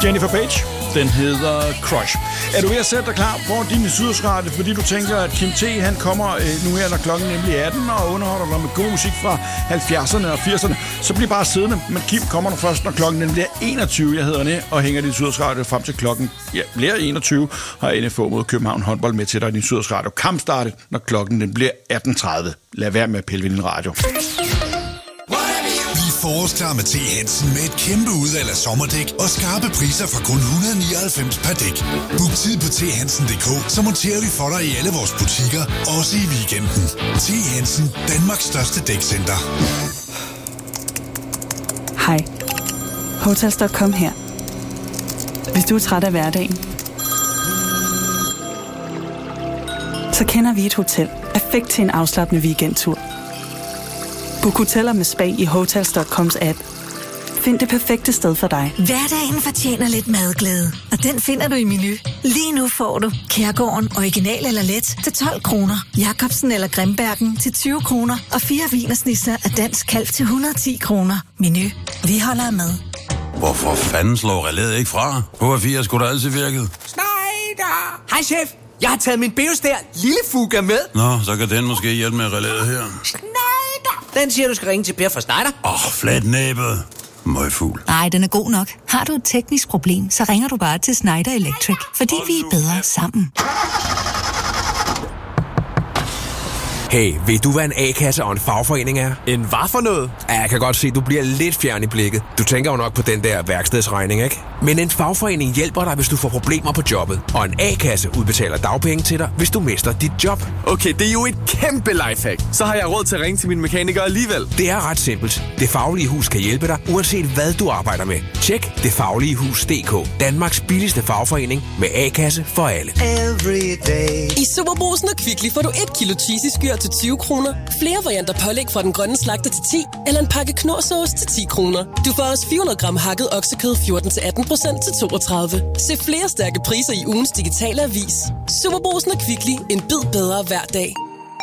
Jennifer Page. Den hedder Crush. Er du ved at sætte dig klar for din Sydersradio, fordi du tænker, at Kim T. han kommer nu her, når klokken nemlig 18, og underholder dig med god musik fra 70'erne og 80'erne, så bliv bare siddende. Men Kim kommer nu først, når klokken nemlig er 21. Jeg hedder René og hænger din Sydersradio frem til klokken bliver 21. Har NFO mod København håndbold med til dig i din Sydersradio. Kampstarte, når klokken den bliver 18.30. Lad være med at pille ved din radio. Forårsklar med T. Hansen med et kæmpe udvalg af sommerdæk og skarpe priser fra kun 199 per dæk. Book tid på thansen.dk, så monterer vi for dig i alle vores butikker, også i weekenden. T. Hansen, Danmarks største dækcenter. Hej. Hotels.com her. Hvis du er træt af hverdagen, så kender vi et hotel perfekt til en afslappende weekendtur. Book hoteller med spa i Hotels.coms app. Find det perfekte sted for dig. Hverdagen fortjener lidt madglæde, og den finder du i Menu. Lige nu får du Kærgården original eller let til 12 kroner, Jacobsen eller Grimbergen til 20 kroner og 4 wienersnitzer af dansk kalv til 110 kroner. Menu. Vi holder med. Hvorfor fanden slår relæet ikke fra? HR4 skulle da altid virket. Schneider! Hej chef, jeg har taget min Beostær Lille Fuga med. Nå, så kan den måske hjælpe med relæet her. Den siger, du skal ringe til Per fra Schneider. Flatnæbet. Møgfugl. Nej, den er god nok. Har du et teknisk problem, så ringer du bare til Schneider Electric, fordi vi er bedre sammen. Hey, ved du, hvad en A-kasse og en fagforening er? En hvad for noget? Ja, jeg kan godt se, du bliver lidt fjern i blikket. Du tænker jo nok på den der værkstedsregning, ikke? Men en fagforening hjælper dig, hvis du får problemer på jobbet. Og en A-kasse udbetaler dagpenge til dig, hvis du mister dit job. Okay, det er jo et kæmpe lifehack. Så har jeg råd til at ringe til min mekaniker alligevel. Det er ret simpelt. Det Faglige Hus kan hjælpe dig, uanset hvad du arbejder med. Tjek detfagligehus.dk. Danmarks billigste fagforening med A-kasse for alle. I Superbrugsen og Kvickly får du 1 kilo cheesy skyr til 20 kroner. Flere varianter pålæg fra den grønne slagter til 10, eller en pakke knorrsauce til 10 kroner. Du får også 400 gram hakket oksekød 14-18% til 32. Se flere stærke priser i ugens digitale avis. Superbrugsen og Kvickly. En bid bedre hver dag.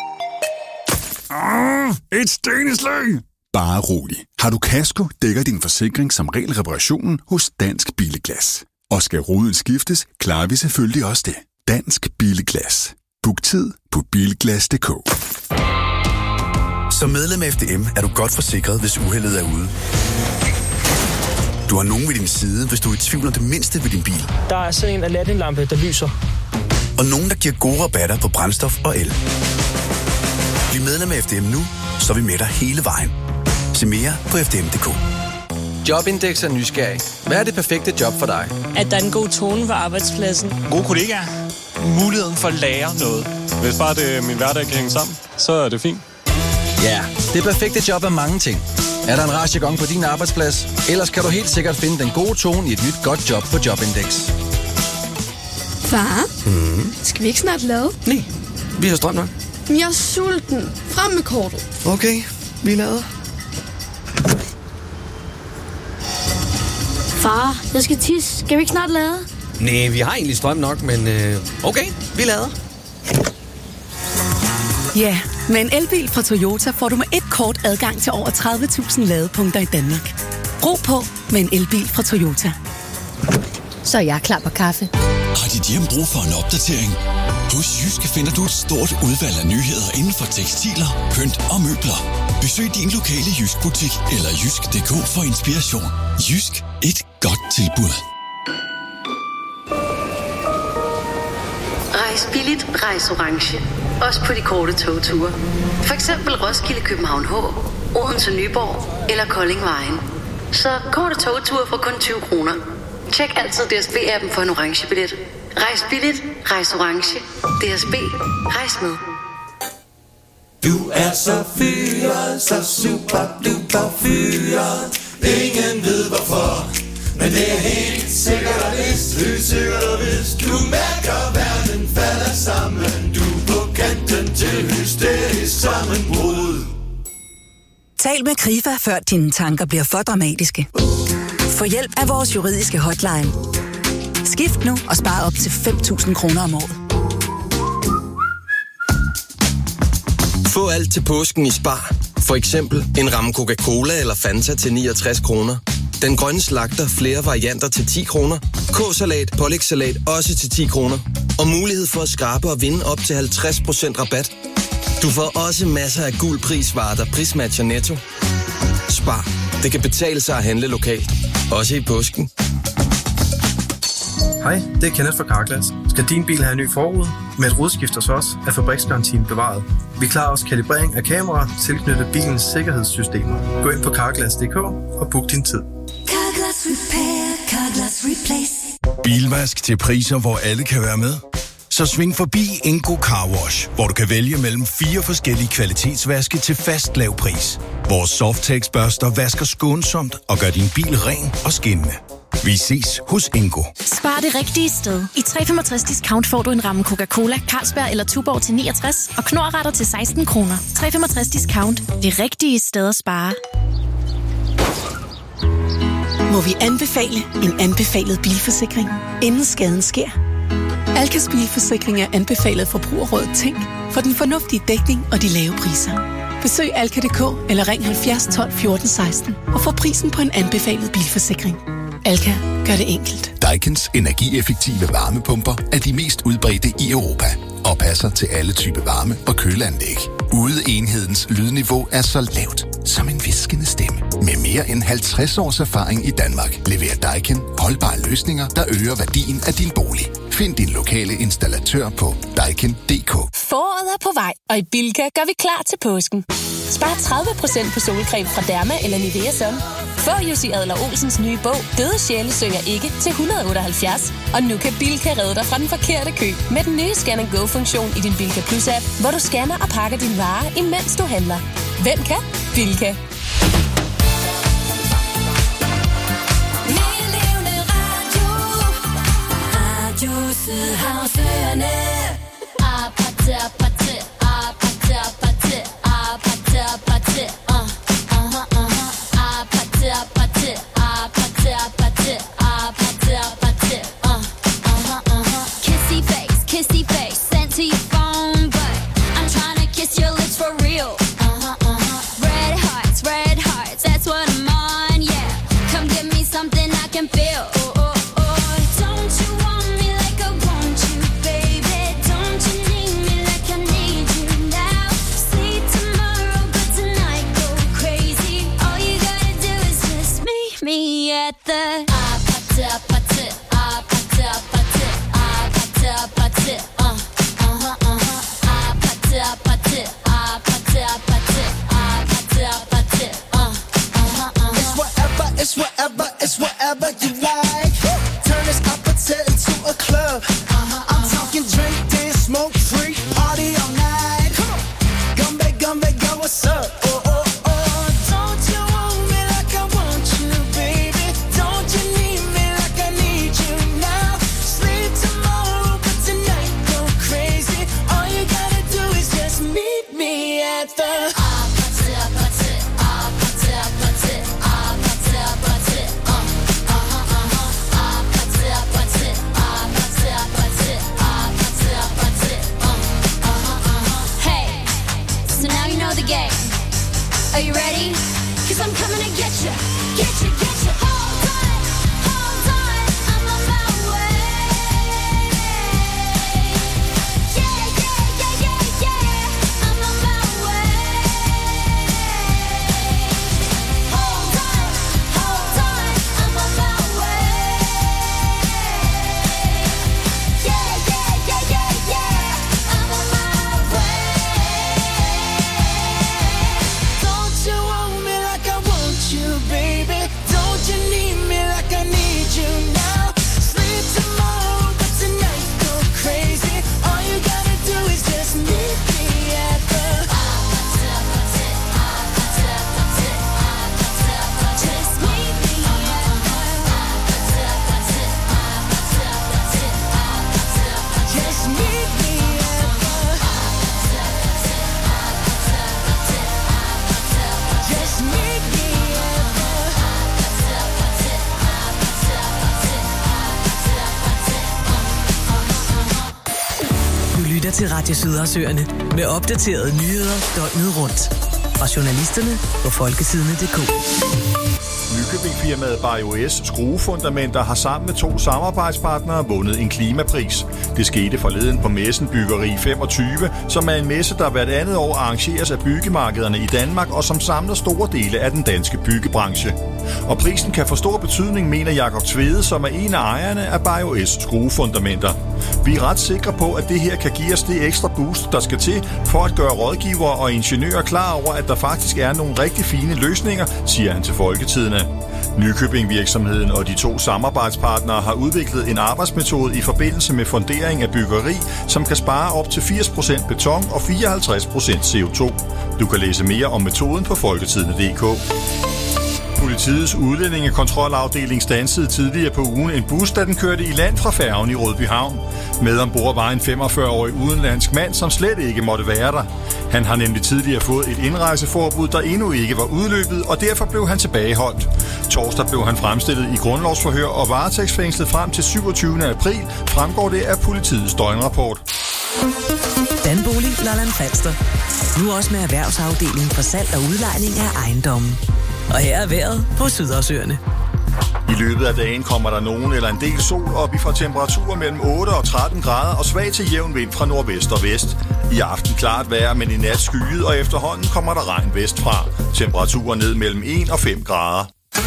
Et steneslag! Bare rolig. Har du kasko, dækker din forsikring som regel reparationen hos Dansk Billeglas. Og skal ruden skiftes, klarer vi selvfølgelig også det. Dansk Billeglas. Book tid på bilglas.dk. Som medlem af FDM er du godt forsikret, hvis uheldet er ude. Du har nogen ved din side, hvis du er i tvivl om det mindste ved din bil. Der er sådan en Aladdin-lampe, der lyser. Og nogen, der giver gode rabatter på brændstof og el. Bliv medlem af FDM nu, så er vi med dig hele vejen. Se mere på FDM.dk. Jobindex er nysgerrig. Hvad er det perfekte job for dig? At der er en god tone på arbejdspladsen. Gode kollegaer. Muligheden for at lære noget. Hvis bare det min hverdag kan hænge sammen, så er det fint. Ja, det perfekte job er mange ting. Er der en racergang på din arbejdsplads? Ellers kan du helt sikkert finde den gode tone i et nyt godt job på Jobindex. Far, skal vi ikke snart lade? Nej, vi har strøm nok. Jeg er sulten. Frem med kortet. Okay, vi lader. Far, jeg skal tisse. Skal vi ikke snart lade? Nej, vi har egentlig strøm nok, men okay, vi lader. Ja, med en elbil fra Toyota får du med et kort adgang til over 30.000 ladepunkter i Danmark. Ro på med en elbil fra Toyota. Så er jeg klar på kaffe. Har dit hjem brug for en opdatering? Hos Jyske finder du et stort udvalg af nyheder inden for tekstiler, pynt og møbler. Besøg din lokale Jysk-butik eller jysk.dk for inspiration. Jysk. Et godt tilbud. Rejs billigt, rejs orange. Også på de korte togture. For eksempel Roskilde, København H, Odense, Nyborg eller Kolding Vejen. Så korte togture for kun 20 kroner. Tjek altid DSB-appen for en orange billet. Rejs billigt, rejs orange. DSB. Rejs med. Du er så fyret, så super duper fyret. Ingen ved hvorfor, men det er helt sikkert og vist. Helt sikkert og vist. Du mærker verden falder sammen. Du er på kanten til hysterisk sammenbrud. Tal med Krifa, før dine tanker bliver for dramatiske. Få hjælp af vores juridiske hotline. Skift nu og spar op til 5.000 kroner om året. Få alt til påsken i Spar. For eksempel en ramme Coca-Cola eller Fanta til 69 kroner. Den grønne slagter flere varianter til 10 kroner. K-salat, pålægssalat også til 10 kroner. Og mulighed for at skrabe og vinde op til 50% rabat. Du får også masser af gul prisvarer, der prismatcher Netto. Spar. Det kan betale sig at handle lokalt. Også i påsken. Hej, det er Kenneth fra Carglass. Skal din bil have en ny forrude? Med et rodskift hos os er fabriksgarantien bevaret. Vi klarer også kalibrering af kameraer tilknyttet bilens sikkerhedssystemer. Gå ind på carglass.dk og book din tid. Carglass Repair, Carglass Replace. Bilvask til priser, hvor alle kan være med. Så sving forbi Ingo Car Wash, hvor du kan vælge mellem 4 forskellige kvalitetsvaske til fast lav pris. Vores Softex-børster vasker skånsomt og gør din bil ren og skinnende. Vi ses hos Ingo. Spar det rigtige sted. I 365 discount får du en ramme Coca-Cola, Carlsberg eller Tuborg til 69 og Knorr-retter til 16 kroner. 365 discount. Det rigtige sted at spare. Må vi anbefale en anbefalet bilforsikring, inden skaden sker? Alkas bilforsikring er anbefalet Forbrugerrådet Tænk for den fornuftige dækning og de lave priser. Besøg alka.dk eller ring 70 12 14 16 og få prisen på en anbefalet bilforsikring. Alka gør det enkelt. Daikin's energieffektive varmepumper er de mest udbredte i Europa og passer til alle typer varme- og køleanlæg. Udeenhedens lydniveau er så lavt som en hviskende stemme. Med mere end 50 års erfaring i Danmark leverer Daikin holdbare løsninger, der øger værdien af din bolig. Find din lokale installatør på daikin.dk. Foråret er på vej, og i Bilka gør vi klar til påsken. Spar 30% på solcreme fra Derma eller Nivea Sun. Få Jussi Adler-Olsens nye bog, Døde sjæle synger ikke, til 178. Og nu kan Bilka redde dig fra den forkerte kø med den nye Scan & Go-funktion i din Bilka Plus-app, hvor du scanner og pakker dine varer, imens du handler. Hvem kan? Bilka. Kissy face, sent to your phone, but I'm trying to kiss your lips for real. Red hearts, that's what I'm on, yeah. Come give me something I can feel. Don't you want me like I want you, baby? Don't you need me like I need you now? Sleep tomorrow, but tonight go crazy. All you gotta do is just meet me at the It's whatever you like. Turn this appetite into a club. I'm talking drink, dance, smoke, free, party all night. Gumbe, go, what's up? Don't you want me like I want you, baby? Don't you need me like I need you now? Sleep tomorrow, but tonight go crazy. All you gotta do is just meet me at the Are you ready? 'Cause I'm coming to get you. Hold on, I'm on my way. Yeah, I'm on my way. Hold on, I'm on my way. Yeah, I'm on my way. Don't you want me like I want you, baby? Don't you need me like I need you now? Sleep tomorrow, but tonight go crazy. All you gotta do is just meet me at the just meet me just meet me just meet me Du lytter til Radio Sydersøerne med opdaterede nyheder døgnet rundt. Fra journalisterne på folkesidene.dk. Nykøbing-firmaet BioS Skruefundamenter har sammen med 2 samarbejdspartnere vundet en klimapris. Det skete forleden på messen Byggeri 25, som er en messe, der hvert andet år arrangeres af byggemarkederne i Danmark og som samler store dele af den danske byggebranche. Og prisen kan få stor betydning, mener Jakob Tvede, som er en af ejerne af BioS Skruefundamenter. Vi er ret sikre på, at det her kan give os det ekstra boost, der skal til for at gøre rådgivere og ingeniører klar over, at der faktisk er nogle rigtig fine løsninger, siger han til Folketidende. Nykøbing-virksomheden og de 2 samarbejdspartnere har udviklet en arbejdsmetode i forbindelse med fundering af byggeri, som kan spare op til 80% beton og 54% CO2. Du kan læse mere om metoden på folketidende.dk. Politiets udlændingekontrolafdeling standsede tidligere på ugen en bus, da den kørte i land fra færgen i Rødbyhavn. Med ombord var en 45-årig udenlandsk mand, som slet ikke måtte være der. Han har nemlig tidligere fået et indrejseforbud, der endnu ikke var udløbet, og derfor blev han tilbageholdt. Torsdag blev han fremstillet i grundlovsforhør og varetægtsfængslet frem til 27. april, fremgår det af politiets døgnrapport. Danbolig Lolland Falster. Nu også med erhvervsafdeling for salg og udlejning af ejendomme. Og her er vejret på Sydhavsøerne. I løbet af dagen kommer der nogen eller en del sol, og vi får temperaturer mellem 8 og 13 grader og svag til jævn vind fra nordvest og vest. I aften klart vejr, men i nat skyet, og efterhånden kommer der regn vestfra. Temperaturer ned mellem 1 og 5 grader.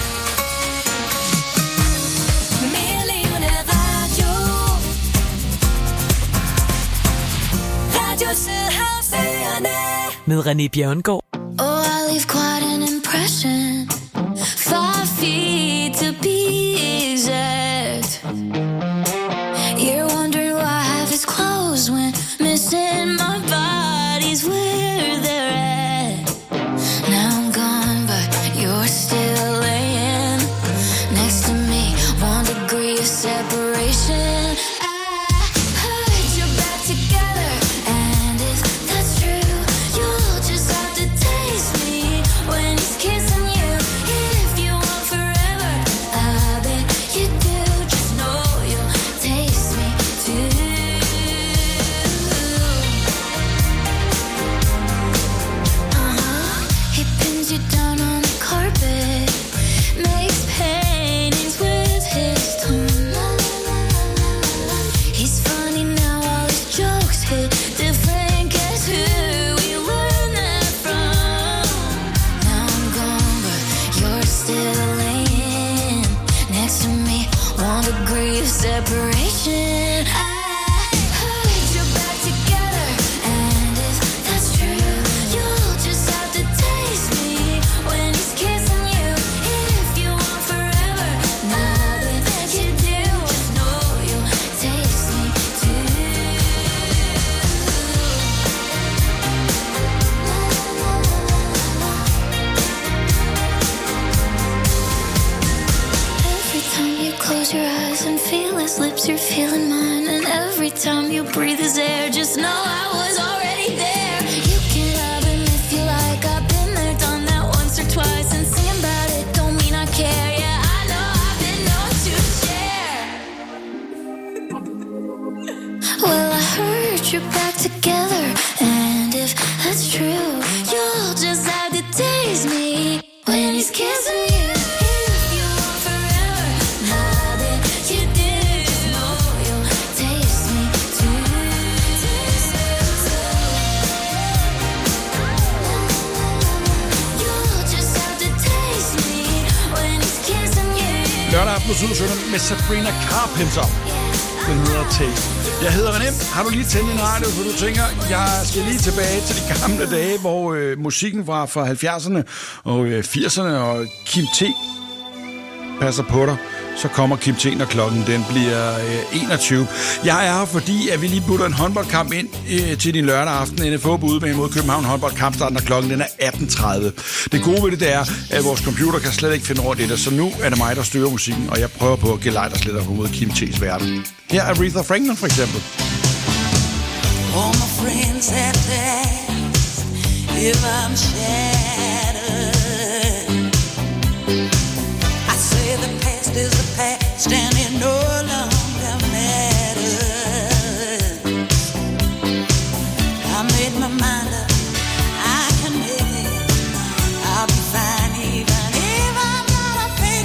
Med René Bjerregaard. Oh, I leave quite an impression. 5 feet to be exact. You're wondering why half is closed when missing my body's where they're at. Now I'm gone, but you're still laying next to me. 1 degree of separation. Separation. I put you back together, and if that's true, you'll just have to taste me when he's kissing you. If you want forever, nothing that you do, just know you'll taste me too. Every time you close your eyes and feel his lips, you're feeling mine. And every time you breathe his air, just know I was already there. You can love him if you like. I've been there, done that once or twice. And sing about it don't mean I care. Yeah, I know I've been known to share. Well, I heard you're back together, and if that's true, you'll just have to taste me when he's kissing you. Lørdag aften på Sydhavsøerne med Sabrina Carpenter. Den hedder Taste. Jeg hedder René. Har du lige tændt en radio, for du tænker, jeg skal lige tilbage til de gamle dage, hvor musikken var fra 70'erne og 80'erne, og Kim T passer på dig. Så kommer Kim T, når klokken den bliver 21. Jeg er her, fordi at vi lige putter en håndboldkamp ind til din lørdag aften. NFO på udebane mod København håndboldkamp starten, når klokken den er 18.30. Det gode ved det er, at vores computer kan slet ikke finde over det der, så nu er det mig, der styrer musikken, og jeg prøver på at gelejde os lidt op mod Kim T's verden. Her er Aretha Franklin for eksempel. All my friends have asked if I'm shattered. I say the past is the past and it no longer matters. I made my mind up, I can make it. I'll be fine even if I'm not a fan.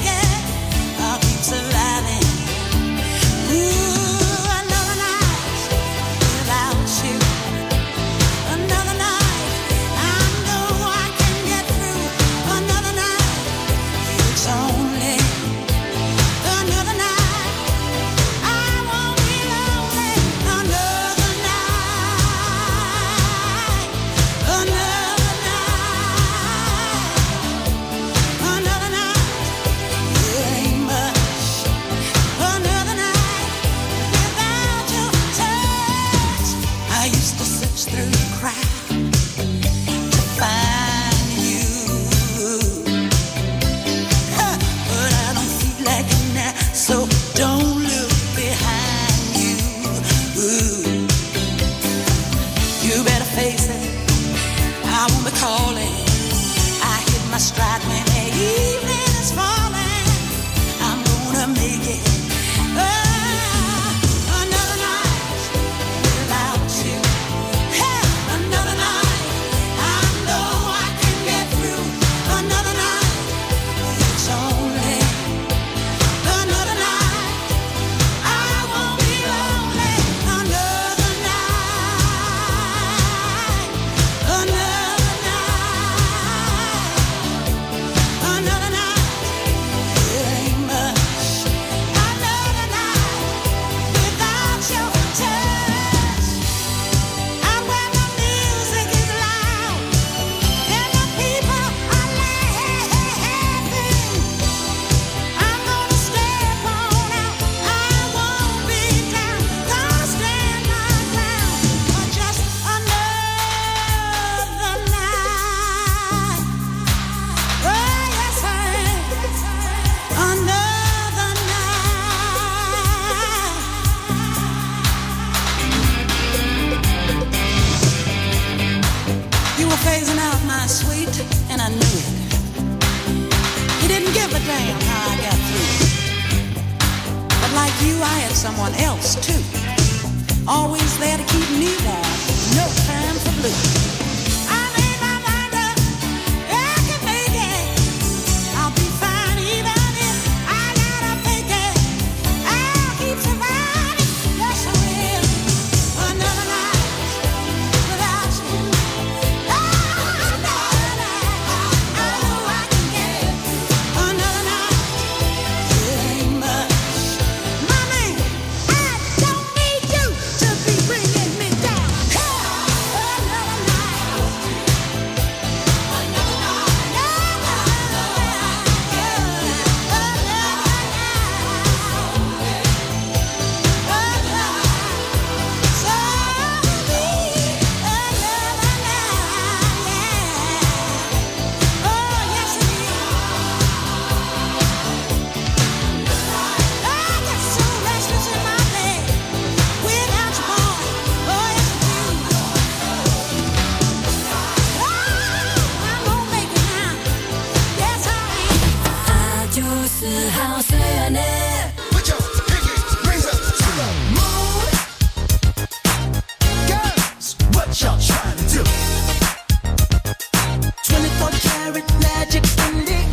cry to find you. But I don't feel like it now, so don't look behind you. You better face it, I won't be calling. I hit my stride when the evening is falling. I'm gonna make it. Another night without you. Hey, another night. I know I can get through. Another night. It's only another night. I won't be lonely. Another night. Another night. Another night. It ain't much. Another night without your touch. And when the music is loud and the people are laughing, I'm gonna step on out. I won't be down. Gonna stand my ground for just another night. Oh, yes, I am. Another night. You were phasing out, my sweet, and I knew it. You didn't give a damn how I got through. But like you, I had someone else too. Always there to keep me warm. No time for blue. I made my mind up. I can make it. I'll be fine even if I gotta fake it. I'll keep surviving. Yes, I will. Another night without you. Another night. I know I can get it. Another night. It ain't much. My man, I don't need you to be bringing me down. Another night. Another Put your pinky rings up to the moon. Girls, what y'all trying to do?